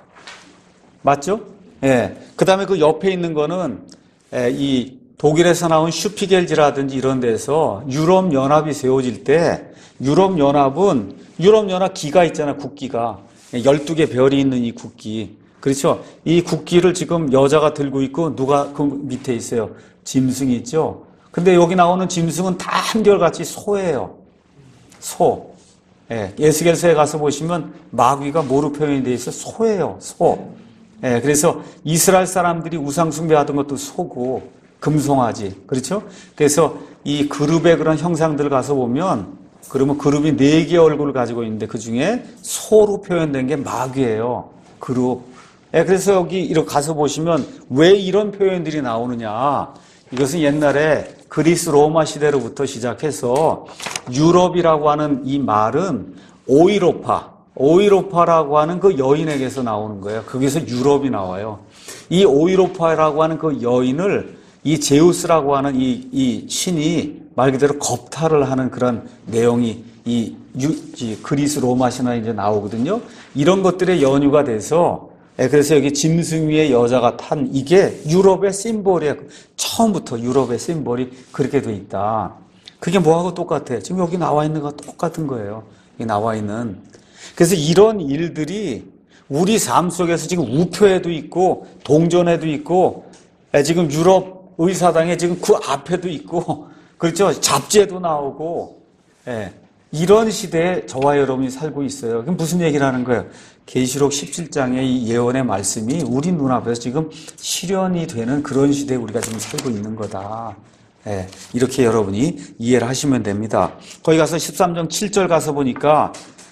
맞죠? 예. 그 다음에 그 옆에 있는 거는, 예, 이 독일에서 나온 슈피겔지라든지 이런 데서 유럽연합이 세워질 때, 유럽연합은, 유럽연합 기가 있잖아요, 국기가. 열두 개 별이 있는 이 국기. 그렇죠? 이 국기를 지금 여자가 들고 있고, 누가 그 밑에 있어요? 짐승이 있죠? 근데 여기 나오는 짐승은 다 한결같이 소예요. 소. 예. 에스겔서에 가서 보시면 마귀가 뭐로 표현이 되어 있어요? 소예요, 소. 예, 그래서 이스라엘 사람들이 우상 숭배하던 것도 소고 금송아지, 그렇죠? 그래서 이 그룹의 그런 형상들을 가서 보면 그러면 그룹이 네 개의 얼굴을 가지고 있는데 그 중에 소로 표현된 게 마귀예요. 그룹. 예, 그래서 여기 이렇게 가서 보시면 왜 이런 표현들이 나오느냐? 이것은 옛날에 그리스 로마 시대로부터 시작해서 유럽이라고 하는 이 말은 오이로파 오이로파라고 하는 그 여인에게서 나오는 거예요. 거기서 유럽이 나와요. 이 오이로파라고 하는 그 여인을 이 제우스라고 하는 이, 이 신이 말 그대로 겁탈을 하는 그런 내용이 이, 유, 이 그리스 로마 신화에 이제 나오거든요. 이런 것들의 연유가 돼서 예, 그래서 여기 짐승 위에 여자가 탄 이게 유럽의 심볼이에요. 처음부터 유럽의 심볼이 그렇게 돼 있다. 그게 뭐하고 똑같아요? 지금 여기 나와 있는 거와 똑같은 거예요. 여기 나와 있는. 그래서 이런 일들이 우리 삶 속에서 지금 우표에도 있고 동전에도 있고 예, 지금 유럽 의사당에 지금 그 앞에도 있고 그렇죠? 잡지에도 나오고 예, 이런 시대에 저와 여러분이 살고 있어요. 그럼 무슨 얘기를 하는 거예요? 계시록 십칠 장의 이 예언의 말씀이 우리 눈앞에서 지금 실현이 되는 그런 시대에 우리가 지금 살고 있는 거다. 예, 이렇게 여러분이 이해를 하시면 됩니다. 거기 가서 십삼 장 칠 절 가서 보니까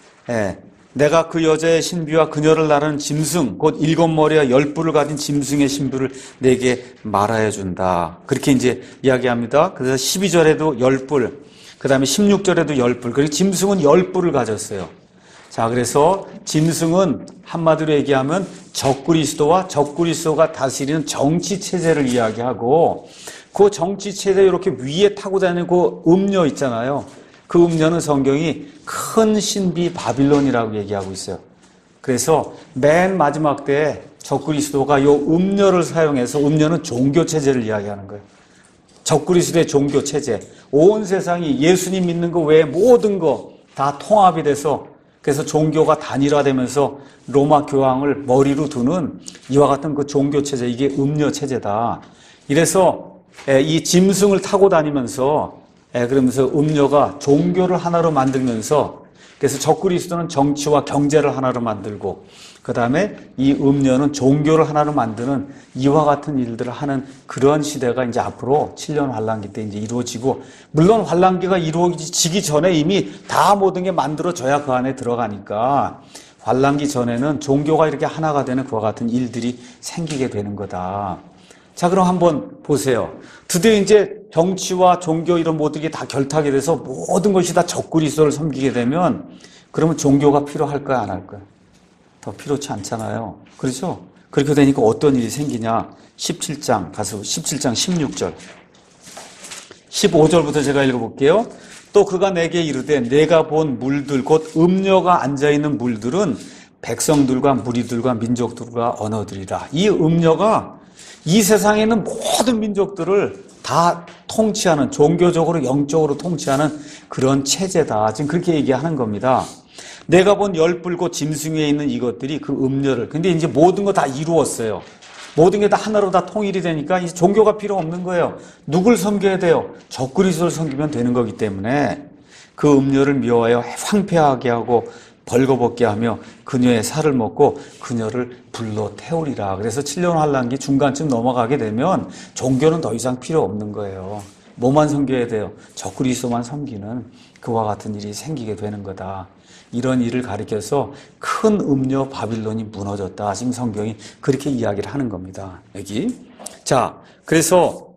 예, 내가 그 여자의 신비와 그녀를 나르는 짐승 곧 일곱 머리와 열 뿔을 가진 짐승의 신비를 내게 말하여 준다. 그렇게 이제 이야기합니다. 그래서 십이 절에도 열 뿔, 그 다음에 십육 절에도 열 뿔. 그리고 짐승은 열 뿔을 가졌어요. 자, 그래서 짐승은 한마디로 얘기하면 적그리스도와 적그리스도가 다스리는 정치 체제를 이야기하고 그 정치 체제 이렇게 위에 타고 다니는 그 음녀 있잖아요. 그 음녀는 성경이 큰 신비 바빌론이라고 얘기하고 있어요. 그래서 맨 마지막 때에 적그리스도가 이 음녀를 사용해서 음녀는 종교 체제를 이야기하는 거예요. 적그리스도의 종교 체제. 온 세상이 예수님 믿는 거 외에 모든 거 다 통합이 돼서 그래서 종교가 단일화되면서 로마 교황을 머리로 두는 이와 같은 그 종교 체제, 이게 음녀 체제다. 이래서 이 짐승을 타고 다니면서 그러면서 음녀가 종교를 하나로 만들면서 그래서 적그리스도는 정치와 경제를 하나로 만들고 그 다음에 이 음녀는 종교를 하나로 만드는 이와 같은 일들을 하는 그런 시대가 이제 앞으로 칠 년 환란기 때 이제 이루어지고 물론 환란기가 이루어지기 전에 이미 다 모든 게 만들어져야 그 안에 들어가니까 환란기 전에는 종교가 이렇게 하나가 되는 그와 같은 일들이 생기게 되는 거다. 자, 그럼 한번 보세요. 드디어 이제 정치와 종교 이런 모든 게 다 결탁이 돼서 모든 것이 다 적그리스도를 섬기게 되면 그러면 종교가 필요할까요? 안 할까요? 더 필요치 않잖아요. 그렇죠? 그렇게 되니까 어떤 일이 생기냐? 십칠 장 가서 십칠 장 십육 절. 십오 절부터 제가 읽어볼게요. 또 그가 내게 이르되 내가 본 물들 곧 음녀가 앉아있는 물들은 백성들과 무리들과 민족들과 언어들이라. 이 음녀가 이 세상에 있는 모든 민족들을 다 통치하는, 종교적으로 영적으로 통치하는 그런 체제다. 지금 그렇게 얘기하는 겁니다. 내가 본 열 뿔고 짐승 위에 있는 이것들이 그 음녀를, 근데 이제 모든 거 다 이루었어요. 모든 게 다 하나로 다 통일이 되니까 이제 종교가 필요 없는 거예요. 누굴 섬겨야 돼요? 적그리스도를 섬기면 되는 거기 때문에 그 음녀를 미워하여 황폐하게 하고 벌거벗게 하며 그녀의 살을 먹고 그녀를 불로 태우리라. 그래서 칠 년 환란기 중간쯤 넘어가게 되면 종교는 더 이상 필요 없는 거예요. 뭐만 섬겨야 돼요? 적그리스도만 섬기는 그와 같은 일이 생기게 되는 거다. 이런 일을 가리켜서 큰 음녀 바빌론이 무너졌다. 지금 성경이 그렇게 이야기를 하는 겁니다. 여기. 자, 그래서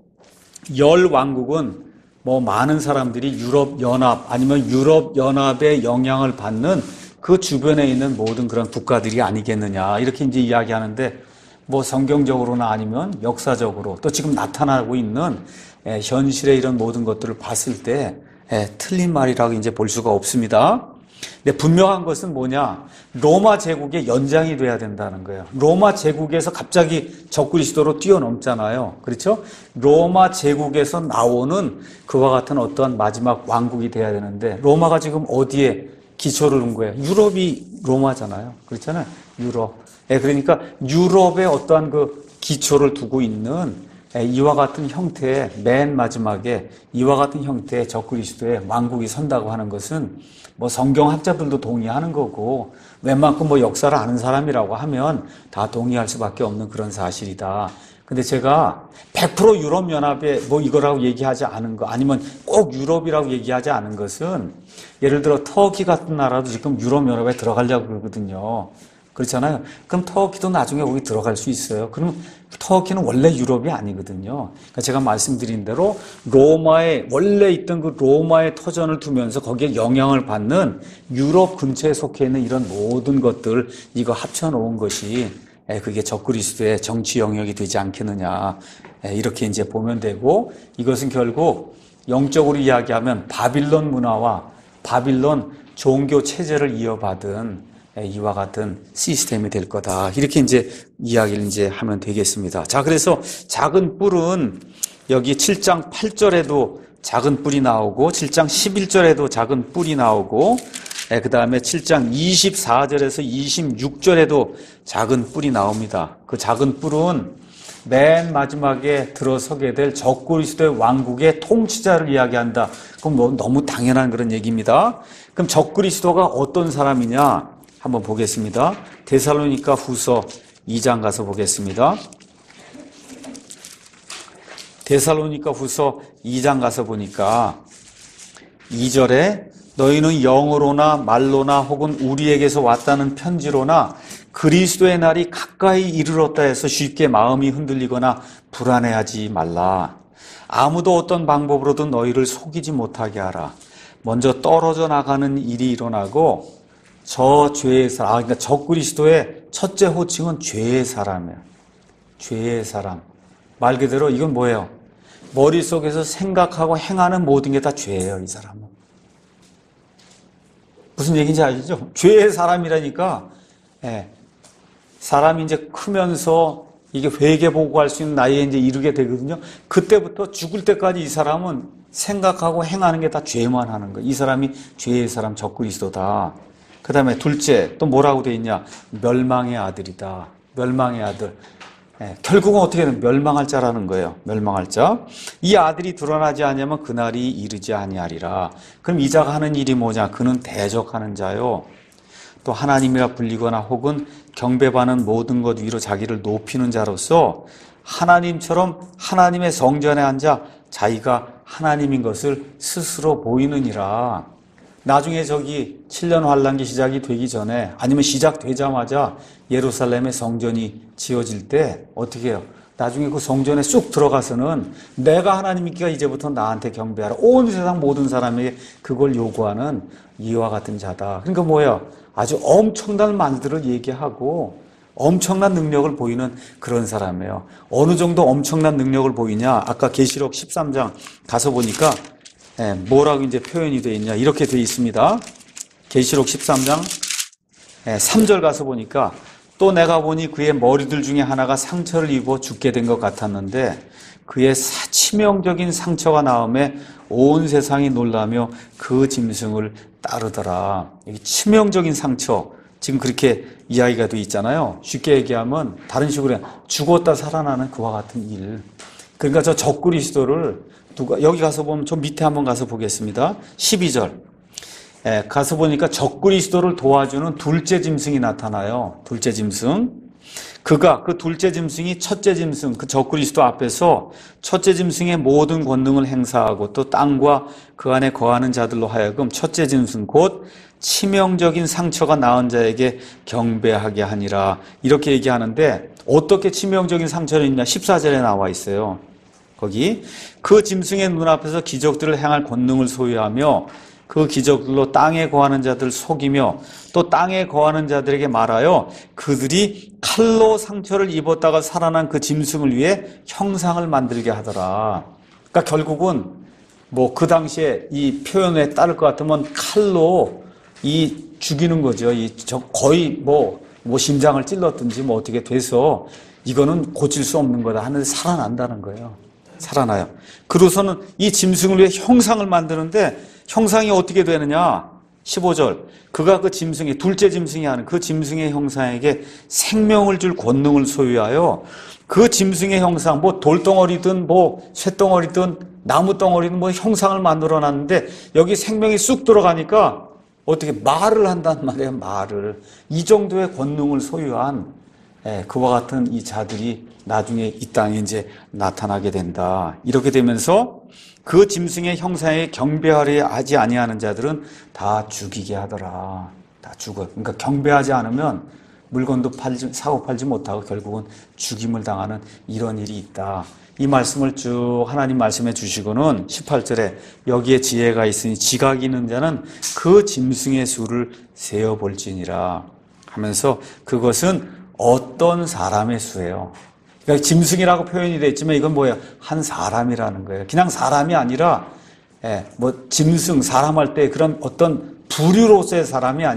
열 왕국은 뭐 많은 사람들이 유럽 연합 아니면 유럽 연합의 영향을 받는 그 주변에 있는 모든 그런 국가들이 아니겠느냐 이렇게 이제 이야기하는데 뭐 성경적으로나 아니면 역사적으로 또 지금 나타나고 있는 현실의 이런 모든 것들을 봤을 때 틀린 말이라고 이제 볼 수가 없습니다. 근데 분명한 것은 뭐냐? 로마 제국의 연장이 돼야 된다는 거예요. 로마 제국에서 갑자기 적그리스도로 뛰어넘잖아요. 그렇죠? 로마 제국에서 나오는 그와 같은 어떠한 마지막 왕국이 돼야 되는데 로마가 지금 어디에 기초를 둔 거예요? 유럽이 로마잖아요. 그렇잖아요. 유럽. 예, 그러니까 유럽의 어떠한 그 기초를 두고 있는 이와 같은 형태의 맨 마지막에 이와 같은 형태의 적그리스도의 왕국이 선다고 하는 것은 뭐 성경학자들도 동의하는 거고 웬만큼 뭐 역사를 아는 사람이라고 하면 다 동의할 수밖에 없는 그런 사실이다. 근데 제가 백 퍼센트 유럽연합에 뭐 이거라고 얘기하지 않은 거 아니면 꼭 유럽이라고 얘기하지 않은 것은 예를 들어 터키 같은 나라도 지금 유럽연합에 들어가려고 그러거든요. 그렇잖아요. 그럼 터키도 나중에 거기 들어갈 수 있어요. 그럼 터키는 원래 유럽이 아니거든요. 그러니까 제가 말씀드린 대로 로마에 원래 있던 그 로마의 터전을 두면서 거기에 영향을 받는 유럽 근처에 속해 있는 이런 모든 것들 이거 합쳐놓은 것이 그게 적그리스도의 정치 영역이 되지 않겠느냐 이렇게 이제 보면 되고 이것은 결국 영적으로 이야기하면 바빌론 문화와 바빌론 종교 체제를 이어받은 이와 같은 시스템이 될 거다. 이렇게 이제 이야기를 이제 하면 되겠습니다. 자, 그래서 작은 뿔은 여기 칠 장 팔 절에도 작은 뿔이 나오고 칠 장 십일 절에도 작은 뿔이 나오고 그 다음에 칠 장 이십사 절에서 이십육 절에도 작은 뿔이 나옵니다. 그 작은 뿔은 맨 마지막에 들어서게 될 적그리스도의 왕국의 통치자를 이야기한다. 그럼 뭐 너무 당연한 그런 얘기입니다. 그럼 적그리스도가 어떤 사람이냐 한번 보겠습니다. 데살로니가 후서 이 장 가서 보겠습니다. 데살로니가 후서 이 장 가서 보니까 이 절에 너희는 영어로나 말로나 혹은 우리에게서 왔다는 편지로나 그리스도의 날이 가까이 이르렀다 해서 쉽게 마음이 흔들리거나 불안해하지 말라. 아무도 어떤 방법으로든 너희를 속이지 못하게 하라. 먼저 떨어져 나가는 일이 일어나고 저 죄의 사람, 아, 그러니까 적 그리스도의 첫째 호칭은 죄의 사람이에요. 죄의 사람. 말 그대로 이건 뭐예요? 머릿속에서 생각하고 행하는 모든 게 다 죄예요, 이 사람은. 무슨 얘기인지 아시죠? 죄의 사람이라니까, 예. 사람이 이제 크면서 이게 회개 보고 할 수 있는 나이에 이제 이르게 되거든요. 그때부터 죽을 때까지 이 사람은 생각하고 행하는 게 다 죄만 하는 거예요. 이 사람이 죄의 사람, 적 그리스도다. 그 다음에 둘째, 또 뭐라고 돼 있냐? 멸망의 아들이다. 멸망의 아들. 예, 결국은 어떻게 되는 멸망할 자라는 거예요. 멸망할 자. 이 아들이 드러나지 않으면 그날이 이르지 아니하리라. 그럼 이 자가 하는 일이 뭐냐? 그는 대적하는 자요. 또 하나님이라 불리거나 혹은 경배받는 모든 것 위로 자기를 높이는 자로서 하나님처럼 하나님의 성전에 앉아 자기가 하나님인 것을 스스로 보이느니라. 나중에 저기 칠 년 환란기 시작이 되기 전에 아니면 시작되자마자 예루살렘의 성전이 지어질 때 어떻게 해요? 나중에 그 성전에 쑥 들어가서는 내가 하나님이니까 이제부터 나한테 경배하라. 온 세상 모든 사람에게 그걸 요구하는 이와 같은 자다. 그러니까 뭐예요? 아주 엄청난 말들을 얘기하고 엄청난 능력을 보이는 그런 사람이에요. 어느 정도 엄청난 능력을 보이냐? 아까 계시록 십삼 장 가서 보니까 예, 뭐라고 이제 표현이 되어 있냐? 이렇게 되어 있습니다. 계시록 십삼 장 예, 삼 절 가서 보니까 또 내가 보니 그의 머리들 중에 하나가 상처를 입어 죽게 된 것 같았는데 그의 치명적인 상처가 나음에 온 세상이 놀라며 그 짐승을 따르더라. 여기 치명적인 상처 지금 그렇게 이야기가 되어 있잖아요. 쉽게 얘기하면 다른 식으로 해요. 죽었다 살아나는 그와 같은 일. 그러니까 저 적그리스도를 누가 여기 가서 보면 저 밑에 한번 가서 보겠습니다. 십이 절 예, 가서 보니까 적그리스도를 도와주는 둘째 짐승이 나타나요. 둘째 짐승. 그가 그 둘째 짐승이 첫째 짐승 그 적그리스도 앞에서 첫째 짐승의 모든 권능을 행사하고 또 땅과 그 안에 거하는 자들로 하여금 첫째 짐승 곧 치명적인 상처가 나은 자에게 경배하게 하니라. 이렇게 얘기하는데 어떻게 치명적인 상처를 입냐? 십사 절에 나와 있어요. 거기 그 짐승의 눈앞에서 기적들을 행할 권능을 소유하며 그 기적들로 땅에 거하는 자들을 속이며 또 땅에 거하는 자들에게 말하여 그들이 칼로 상처를 입었다가 살아난 그 짐승을 위해 형상을 만들게 하더라. 그러니까 결국은 뭐 그 당시에 이 표현에 따를 것 같으면 칼로 이 죽이는 거죠. 이 저 거의 뭐, 뭐 심장을 찔렀든지 뭐 어떻게 돼서 이거는 고칠 수 없는 거다 하는데 살아난다는 거예요. 살아나요. 그로서는 이 짐승을 위해 형상을 만드는데 형상이 어떻게 되느냐? 십오 절. 그가 그 짐승의 둘째 짐승이 하는 그 짐승의 형상에게 생명을 줄 권능을 소유하여 그 짐승의 형상, 뭐 돌덩어리든 뭐 쇳덩어리든 나무덩어리든 뭐 형상을 만들어 놨는데 여기 생명이 쑥 들어가니까 어떻게 말을 한단 말이에요. 말을. 이 정도의 권능을 소유한 예, 그와 같은 이 자들이 나중에 이 땅에 이제 나타나게 된다. 이렇게 되면서 그 짐승의 형상에 경배하려 하지 아니하는 자들은 다 죽이게 하더라. 다 죽어요. 그러니까 경배하지 않으면 물건도 팔지, 사고 팔지 못하고 결국은 죽임을 당하는 이런 일이 있다. 이 말씀을 쭉 하나님 말씀해 주시고는 십팔 절에 여기에 지혜가 있으니 지각이 있는 자는 그 짐승의 수를 세어볼지니라 하면서 그것은 어떤 사람의 수예요. 그러니까 짐승이라고 표현이 되어 있지만 이건 뭐예요? 한 사람이라는 거예요. 그냥 사람이 아니라 예, 뭐 짐승, 사람 할 때 그런 어떤 부류로서의 사람이 아니라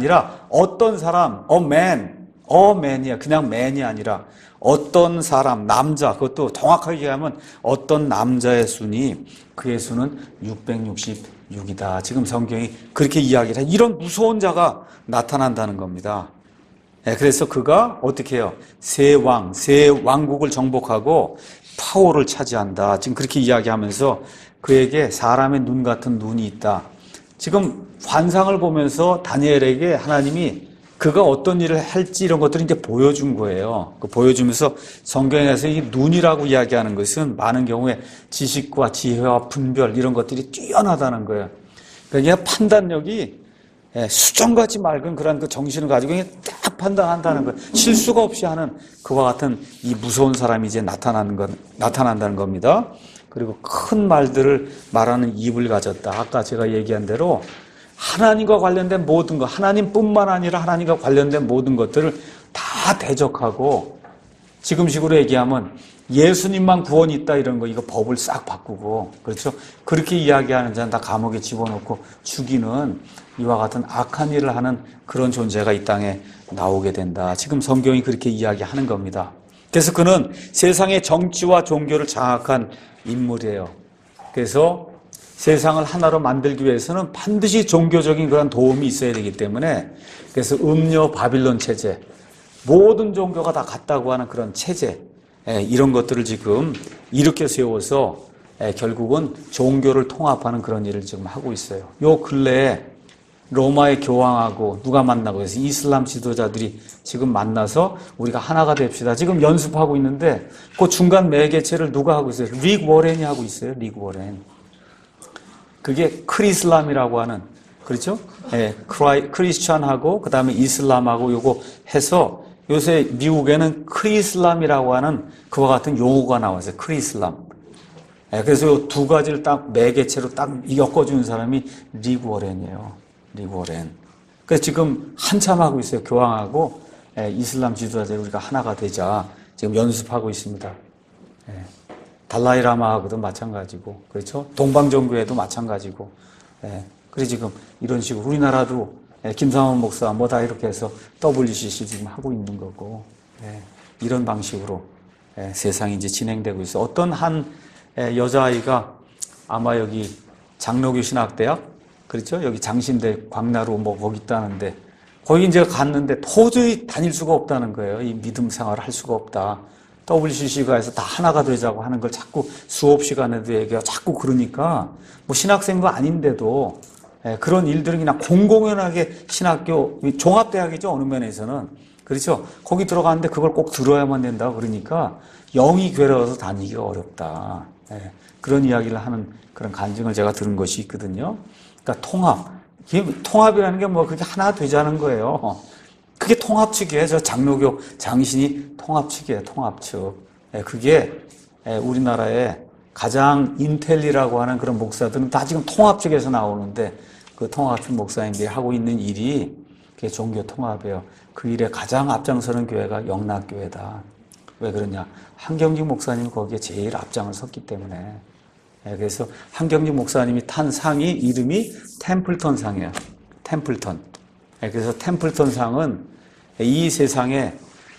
어떤 사람, a man, a man이야. 그냥 man이 아니라 어떤 사람, 남자, 그것도 정확하게 얘기하면 어떤 남자의 수니 그의 수는 육백육십육이다. 지금 성경이 그렇게 이야기를 해. 이런 무서운 자가 나타난다는 겁니다. 네, 그래서 그가 어떻게 해요? 세 왕, 세 왕국을 정복하고 파워를 차지한다. 지금 그렇게 이야기하면서 그에게 사람의 눈 같은 눈이 있다. 지금 환상을 보면서 다니엘에게 하나님이 그가 어떤 일을 할지 이런 것들을 이제 보여준 거예요. 그 보여주면서 성경에서 이 눈이라고 이야기하는 것은 많은 경우에 지식과 지혜와 분별 이런 것들이 뛰어나다는 거예요. 그러니까 판단력이 수정같이 맑은 그런 그 정신을 가지고 딱 판단한다는 거예요. 실수가 없이 하는 그와 같은 이 무서운 사람이 이제 나타나는 것, 나타난다는 겁니다. 그리고 큰 말들을 말하는 입을 가졌다. 아까 제가 얘기한 대로 하나님과 관련된 모든 것, 하나님뿐만 아니라 하나님과 관련된 모든 것들을 다 대적하고 지금식으로 얘기하면 예수님만 구원이 있다 이런 거 이거 법을 싹 바꾸고 그렇죠? 그렇게 이야기하는 자는 다 감옥에 집어넣고 죽이는 이와 같은 악한 일을 하는 그런 존재가 이 땅에 나오게 된다. 지금 성경이 그렇게 이야기하는 겁니다. 그래서 그는 세상의 정치와 종교를 장악한 인물이에요. 그래서 세상을 하나로 만들기 위해서는 반드시 종교적인 그런 도움이 있어야 되기 때문에 그래서 음녀 바빌론 체제, 모든 종교가 다 같다고 하는 그런 체제, 이런 것들을 지금 일으켜 세워서 결국은 종교를 통합하는 그런 일을 지금 하고 있어요. 요 근래에 로마의 교황하고 누가 만나고 해서 이슬람 지도자들이 지금 만나서 우리가 하나가 됩시다. 지금 연습하고 있는데 그 중간 매개체를 누가 하고 있어요? 릭 워렌이 하고 있어요. 릭 워렌. 그게 크리슬람이라고 하는, 그렇죠? 예, 크라이, 크리스천하고 그 다음에 이슬람하고 요거 해서 요새 미국에는 크리슬람이라고 하는 그와 같은 용어가 나왔어요. 크리슬람. 예, 그래서 요 두 가지를 딱 매개체로 딱 엮어주는 사람이 릭 워렌이에요. 릭 워렌. 그래서 지금 한참 하고 있어요. 교황하고 예, 이슬람 지도자들 우리가 하나가 되자 지금 연습하고 있습니다. 예. 달라이라마하고도 마찬가지고, 그렇죠? 동방정교회도 마찬가지고, 예. 그래 지금 이런 식으로 우리나라도 예, 김상원 목사 뭐 다 이렇게 해서 더블유씨씨 지금 하고 있는 거고, 예. 이런 방식으로 예, 세상이 이제 진행되고 있어. 어떤 한 예, 여자아이가 아마 여기 장로교 신학대학, 그렇죠? 여기 장신대 광나루 뭐 거기 있다는데 거기 이제 갔는데 도저히 다닐 수가 없다는 거예요. 이 믿음 생활을 할 수가 없다. 더블유씨씨가 해서 다 하나가 되자고 하는 걸 자꾸 수업 시간에도 얘기하고 자꾸 그러니까 뭐 신학생도 아닌데도 예, 그런 일들은 그냥 공공연하게 신학교 종합대학이죠. 어느 면에서는 그렇죠. 거기 들어가는데 그걸 꼭 들어야만 된다 그러니까 영이 괴로워서 다니기가 어렵다. 예, 그런 이야기를 하는 그런 간증을 제가 들은 것이 있거든요. 그러니까 통합, 통합이라는 게 뭐 그게 하나 되자는 거예요. 그게 통합측이에요. 저 장로교 장신이 통합측이에요. 통합측. 그게 우리나라의 가장 인텔리라고 하는 그런 목사들은 다 지금 통합측에서 나오는데 그 통합측 목사님들이 하고 있는 일이 그게 종교 통합이에요. 그 일에 가장 앞장서는 교회가 영락교회다. 왜 그러냐? 한경직 목사님이 거기에 제일 앞장을 섰기 때문에. 그래서 한경직 목사님이 탄 상이 이름이 템플턴 상이에요. 템플턴. 그래서 템플턴 상은 이 세상에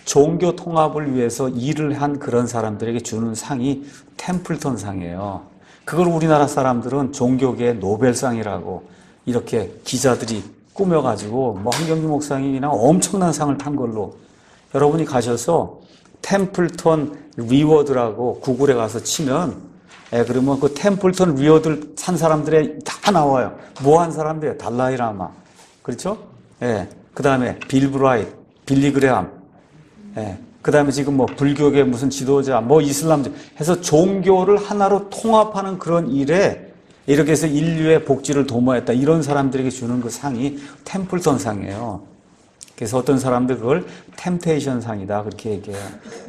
종교 통합을 위해서 일을 한 그런 사람들에게 주는 상이 템플턴 상이에요. 그걸 우리나라 사람들은 종교계 노벨상이라고 이렇게 기자들이 꾸며가지고 뭐 한경주 목사님이나 엄청난 상을 탄 걸로 여러분이 가셔서 템플턴 리워드라고 구글에 가서 치면 예, 그러면 그 템플턴 리워드를 산 사람들의 다 나와요. 뭐 한 사람들이에요? 달라이라마. 그렇죠? 예. 그 다음에 빌 브라이트, 빌리 그레함. 예. 그 다음에 지금 뭐 불교계 무슨 지도자, 뭐 이슬람 해서 종교를 하나로 통합하는 그런 일에 이렇게 해서 인류의 복지를 도모했다. 이런 사람들에게 주는 그 상이 템플턴 상이에요. 그래서 어떤 사람들 그걸 템테이션 상이다. 그렇게 얘기해요.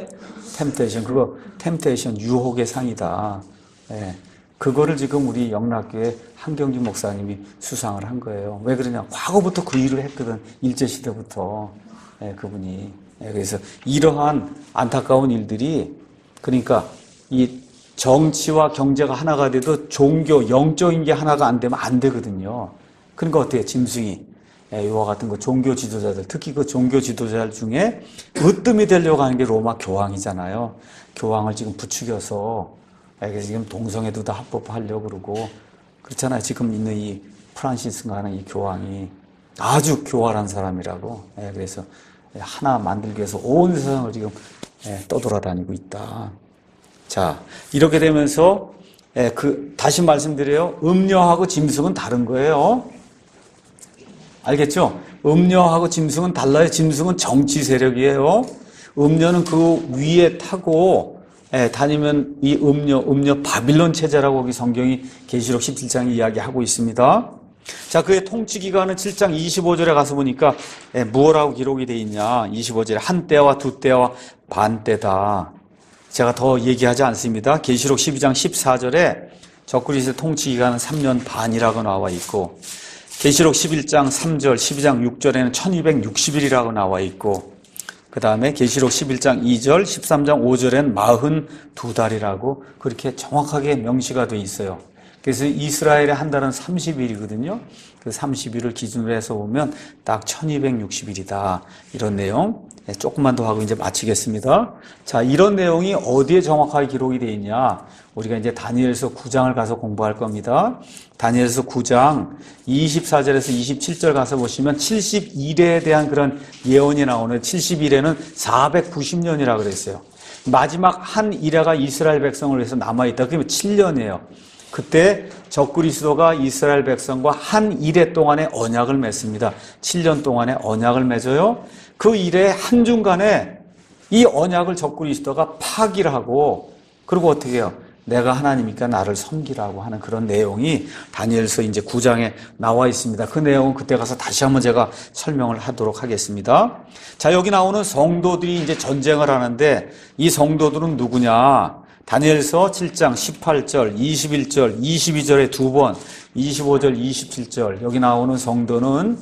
템테이션. 그거 템테이션 유혹의 상이다. 예. 그거를 지금 우리 영락교회 한경직 목사님이 수상을 한 거예요. 왜 그러냐? 과거부터 그 일을 했거든. 일제시대부터. 예, 그분이. 예, 그래서 이러한 안타까운 일들이 그러니까 이 정치와 경제가 하나가 돼도 종교, 영적인 게 하나가 안 되면 안 되거든요. 그러니까 어때요? 짐승이. 이와 같은 그 종교 지도자들, 특히 그 종교 지도자들 중에 으뜸이 되려고 하는 게 로마 교황이잖아요. 교황을 지금 부추겨서 그래서 지금 동성애도 다 합법화하려고 그러고 그렇잖아요. 지금 있는 이 프란시스가 하는 이 교황이 아주 교활한 사람이라고. 그래서 하나 만들기 위해서 온 세상을 지금 떠돌아다니고 있다. 자, 이렇게 되면서 그 다시 말씀드려요. 음녀하고 짐승은 다른 거예요. 알겠죠? 음녀하고 짐승은 달라요. 짐승은 정치 세력이에요. 음녀는 그 위에 타고 예, 다니면 이 음녀, 음녀 바빌론 체제라고 거기 성경이 계시록 십칠 장에 이야기하고 있습니다. 자, 그의 통치 기간은 칠 장 이십오 절에 가서 보니까 예, 무엇라고 기록이 되어 있냐? 이십오 절에 한 때와 두 때와 반 때다. 제가 더 얘기하지 않습니다. 계시록 십이 장 십사 절에 적그리스도의 통치 기간은 삼 년 반이라고 나와 있고 계시록 십일 장 삼 절, 십이 장 육 절에는 천이백육십 일이라고 나와 있고 그 다음에 계시록 십일 장 이 절, 십삼 장 오 절엔 사십이 달이라고 그렇게 정확하게 명시가 되어 있어요. 그래서 이스라엘의 한 달은 삼십 일이거든요. 그 삼십 일을 기준으로 해서 보면 딱 천이백육십 일이다. 이런 내용. 조금만 더 하고 이제 마치겠습니다. 자, 이런 내용이 어디에 정확하게 기록이 되어 있냐? 우리가 이제 다니엘서 구 장을 가서 공부할 겁니다. 다니엘서 구 장 이십사 절에서 이십칠 절 가서 보시면 칠십 일에 대한 그런 예언이 나오는 칠십 일에는 사백구십 년이라고 그랬어요. 마지막 한 일회가 이스라엘 백성을 위해서 남아있다. 그러면 칠 년이에요. 그때 적그리스도가 이스라엘 백성과 한 일회 동안의 언약을 맺습니다. 칠 년 동안의 언약을 맺어요. 그 일의 한중간에 이 언약을 적그리스도가 파기를 하고 그리고 어떻게 해요? 내가 하나님이니까 나를 섬기라고 하는 그런 내용이 다니엘서 이제 구 장에 나와 있습니다. 그 내용은 그때 가서 다시 한번 제가 설명을 하도록 하겠습니다. 자, 여기 나오는 성도들이 이제 전쟁을 하는데 이 성도들은 누구냐? 다니엘서 칠 장 십팔 절, 이십일 절, 이십이 절에 두 번, 이십오 절, 이십칠 절 여기 나오는 성도는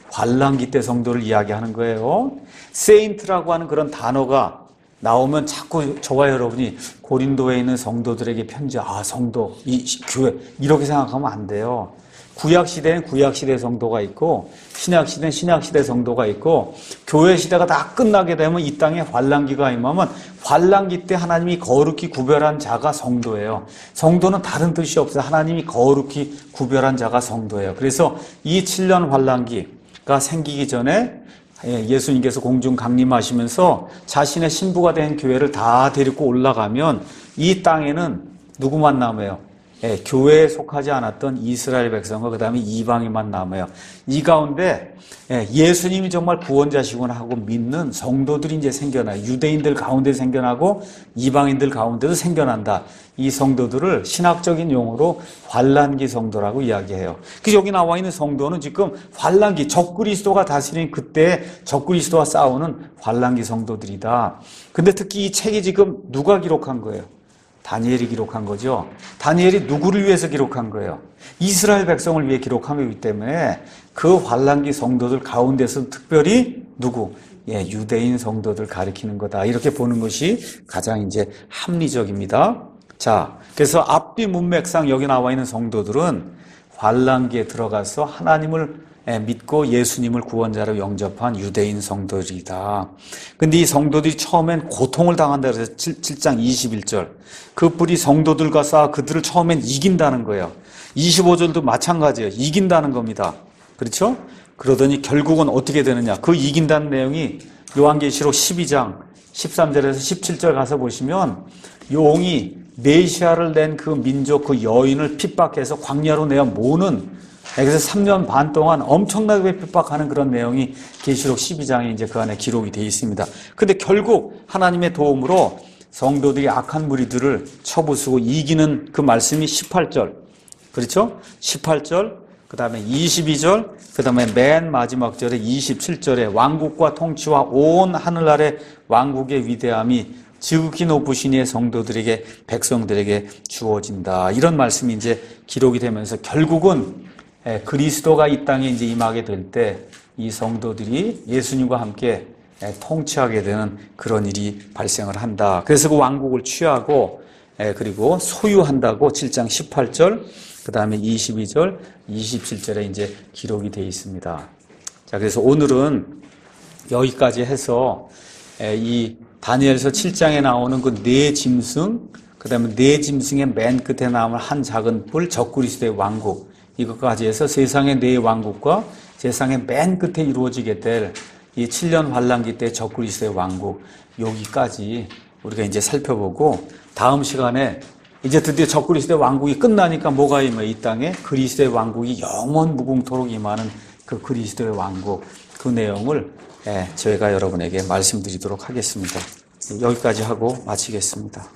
환란기 때 성도를 이야기하는 거예요. 세인트라고 하는 그런 단어가 나오면 자꾸 저와 여러분이 고린도에 있는 성도들에게 편지, 아, 성도, 이 교회 이렇게 생각하면 안 돼요. 구약시대는 구약시대 성도가 있고 신약시대는 신약시대 성도가 있고 교회 시대가 다 끝나게 되면 이 땅에 환란기가 임하면 환란기 때 하나님이 거룩히 구별한 자가 성도예요. 성도는 다른 뜻이 없어요. 하나님이 거룩히 구별한 자가 성도예요. 그래서 이 칠 년 환란기가 생기기 전에 예수님께서 공중 강림하시면서 자신의 신부가 된 교회를 다 데리고 올라가면 이 땅에는 누구만 남아요? 예, 교회에 속하지 않았던 이스라엘 백성과 그 다음에 이방인만 남아요. 이 가운데 예, 예수님이 정말 구원자시구나 하고 믿는 성도들이 이제 생겨나요. 유대인들 가운데 생겨나고 이방인들 가운데도 생겨난다. 이 성도들을 신학적인 용어로 환란기 성도라고 이야기해요. 그래서 여기 나와 있는 성도는 지금 환란기, 적그리스도가 다스린 그때 적그리스도와 싸우는 환란기 성도들이다. 근데 특히 이 책이 지금 누가 기록한 거예요? 다니엘이 기록한 거죠. 다니엘이 누구를 위해서 기록한 거예요? 이스라엘 백성을 위해 기록한 거기 때문에 그 환란기 성도들 가운데서 특별히 누구? 예, 유대인 성도들 가리키는 거다. 이렇게 보는 것이 가장 이제 합리적입니다. 자, 그래서 앞뒤 문맥상 여기 나와 있는 성도들은 환란기에 들어가서 하나님을 믿고 예수님을 구원자로 영접한 유대인 성도들이다. 근데 이 성도들이 처음엔 고통을 당한다 그래서 칠 장 이십일 절. 그 뿔이 성도들과 싸워 그들을 처음엔 이긴다는 거예요. 이십오 절도 마찬가지예요. 이긴다는 겁니다. 그렇죠? 그러더니 결국은 어떻게 되느냐. 그 이긴다는 내용이 요한계시록 십이 장 십삼 절에서 십칠 절 가서 보시면 용이 메시아를 낸 그 민족 그 여인을 핍박해서 광야로 내어 모는 그래서 삼 년 반 동안 엄청나게 핍박하는 그런 내용이 계시록 십이 장에 이제 그 안에 기록이 되어 있습니다. 근데 결국 하나님의 도움으로 성도들이 악한 무리들을 쳐부수고 이기는 그 말씀이 십팔 절. 그렇죠? 십팔 절, 그 다음에 이십이 절, 그 다음에 맨 마지막 절에 이십칠 절에 왕국과 통치와 온 하늘 아래 왕국의 위대함이 지극히 높으신 이의 성도들에게, 백성들에게 주어진다. 이런 말씀이 이제 기록이 되면서 결국은 그리스도가 이 땅에 이제 임하게 될 때 이 성도들이 예수님과 함께 통치하게 되는 그런 일이 발생을 한다. 그래서 그 왕국을 취하고 그리고 소유한다고 칠 장 십팔 절, 그 다음에 이십이 절, 이십칠 절에 이제 기록이 되어 있습니다. 자, 그래서 오늘은 여기까지 해서 이 다니엘서 칠 장에 나오는 그 네 짐승, 그 다음에 네 짐승의 맨 끝에 나오는 한 작은 뿔, 적그리스도의 왕국, 이것까지 해서 세상의 네 왕국과 세상의 맨 끝에 이루어지게 될 이 칠 년 환란기 때 적그리스도의 왕국, 여기까지 우리가 이제 살펴보고, 다음 시간에 이제 드디어 적그리스도의 왕국이 끝나니까 뭐가 임해? 이 땅에 그리스도의 왕국이 영원 무궁토록 임하는 그 그리스도의 왕국, 그 내용을 저희가 여러분에게 말씀드리도록 하겠습니다. 여기까지 하고 마치겠습니다.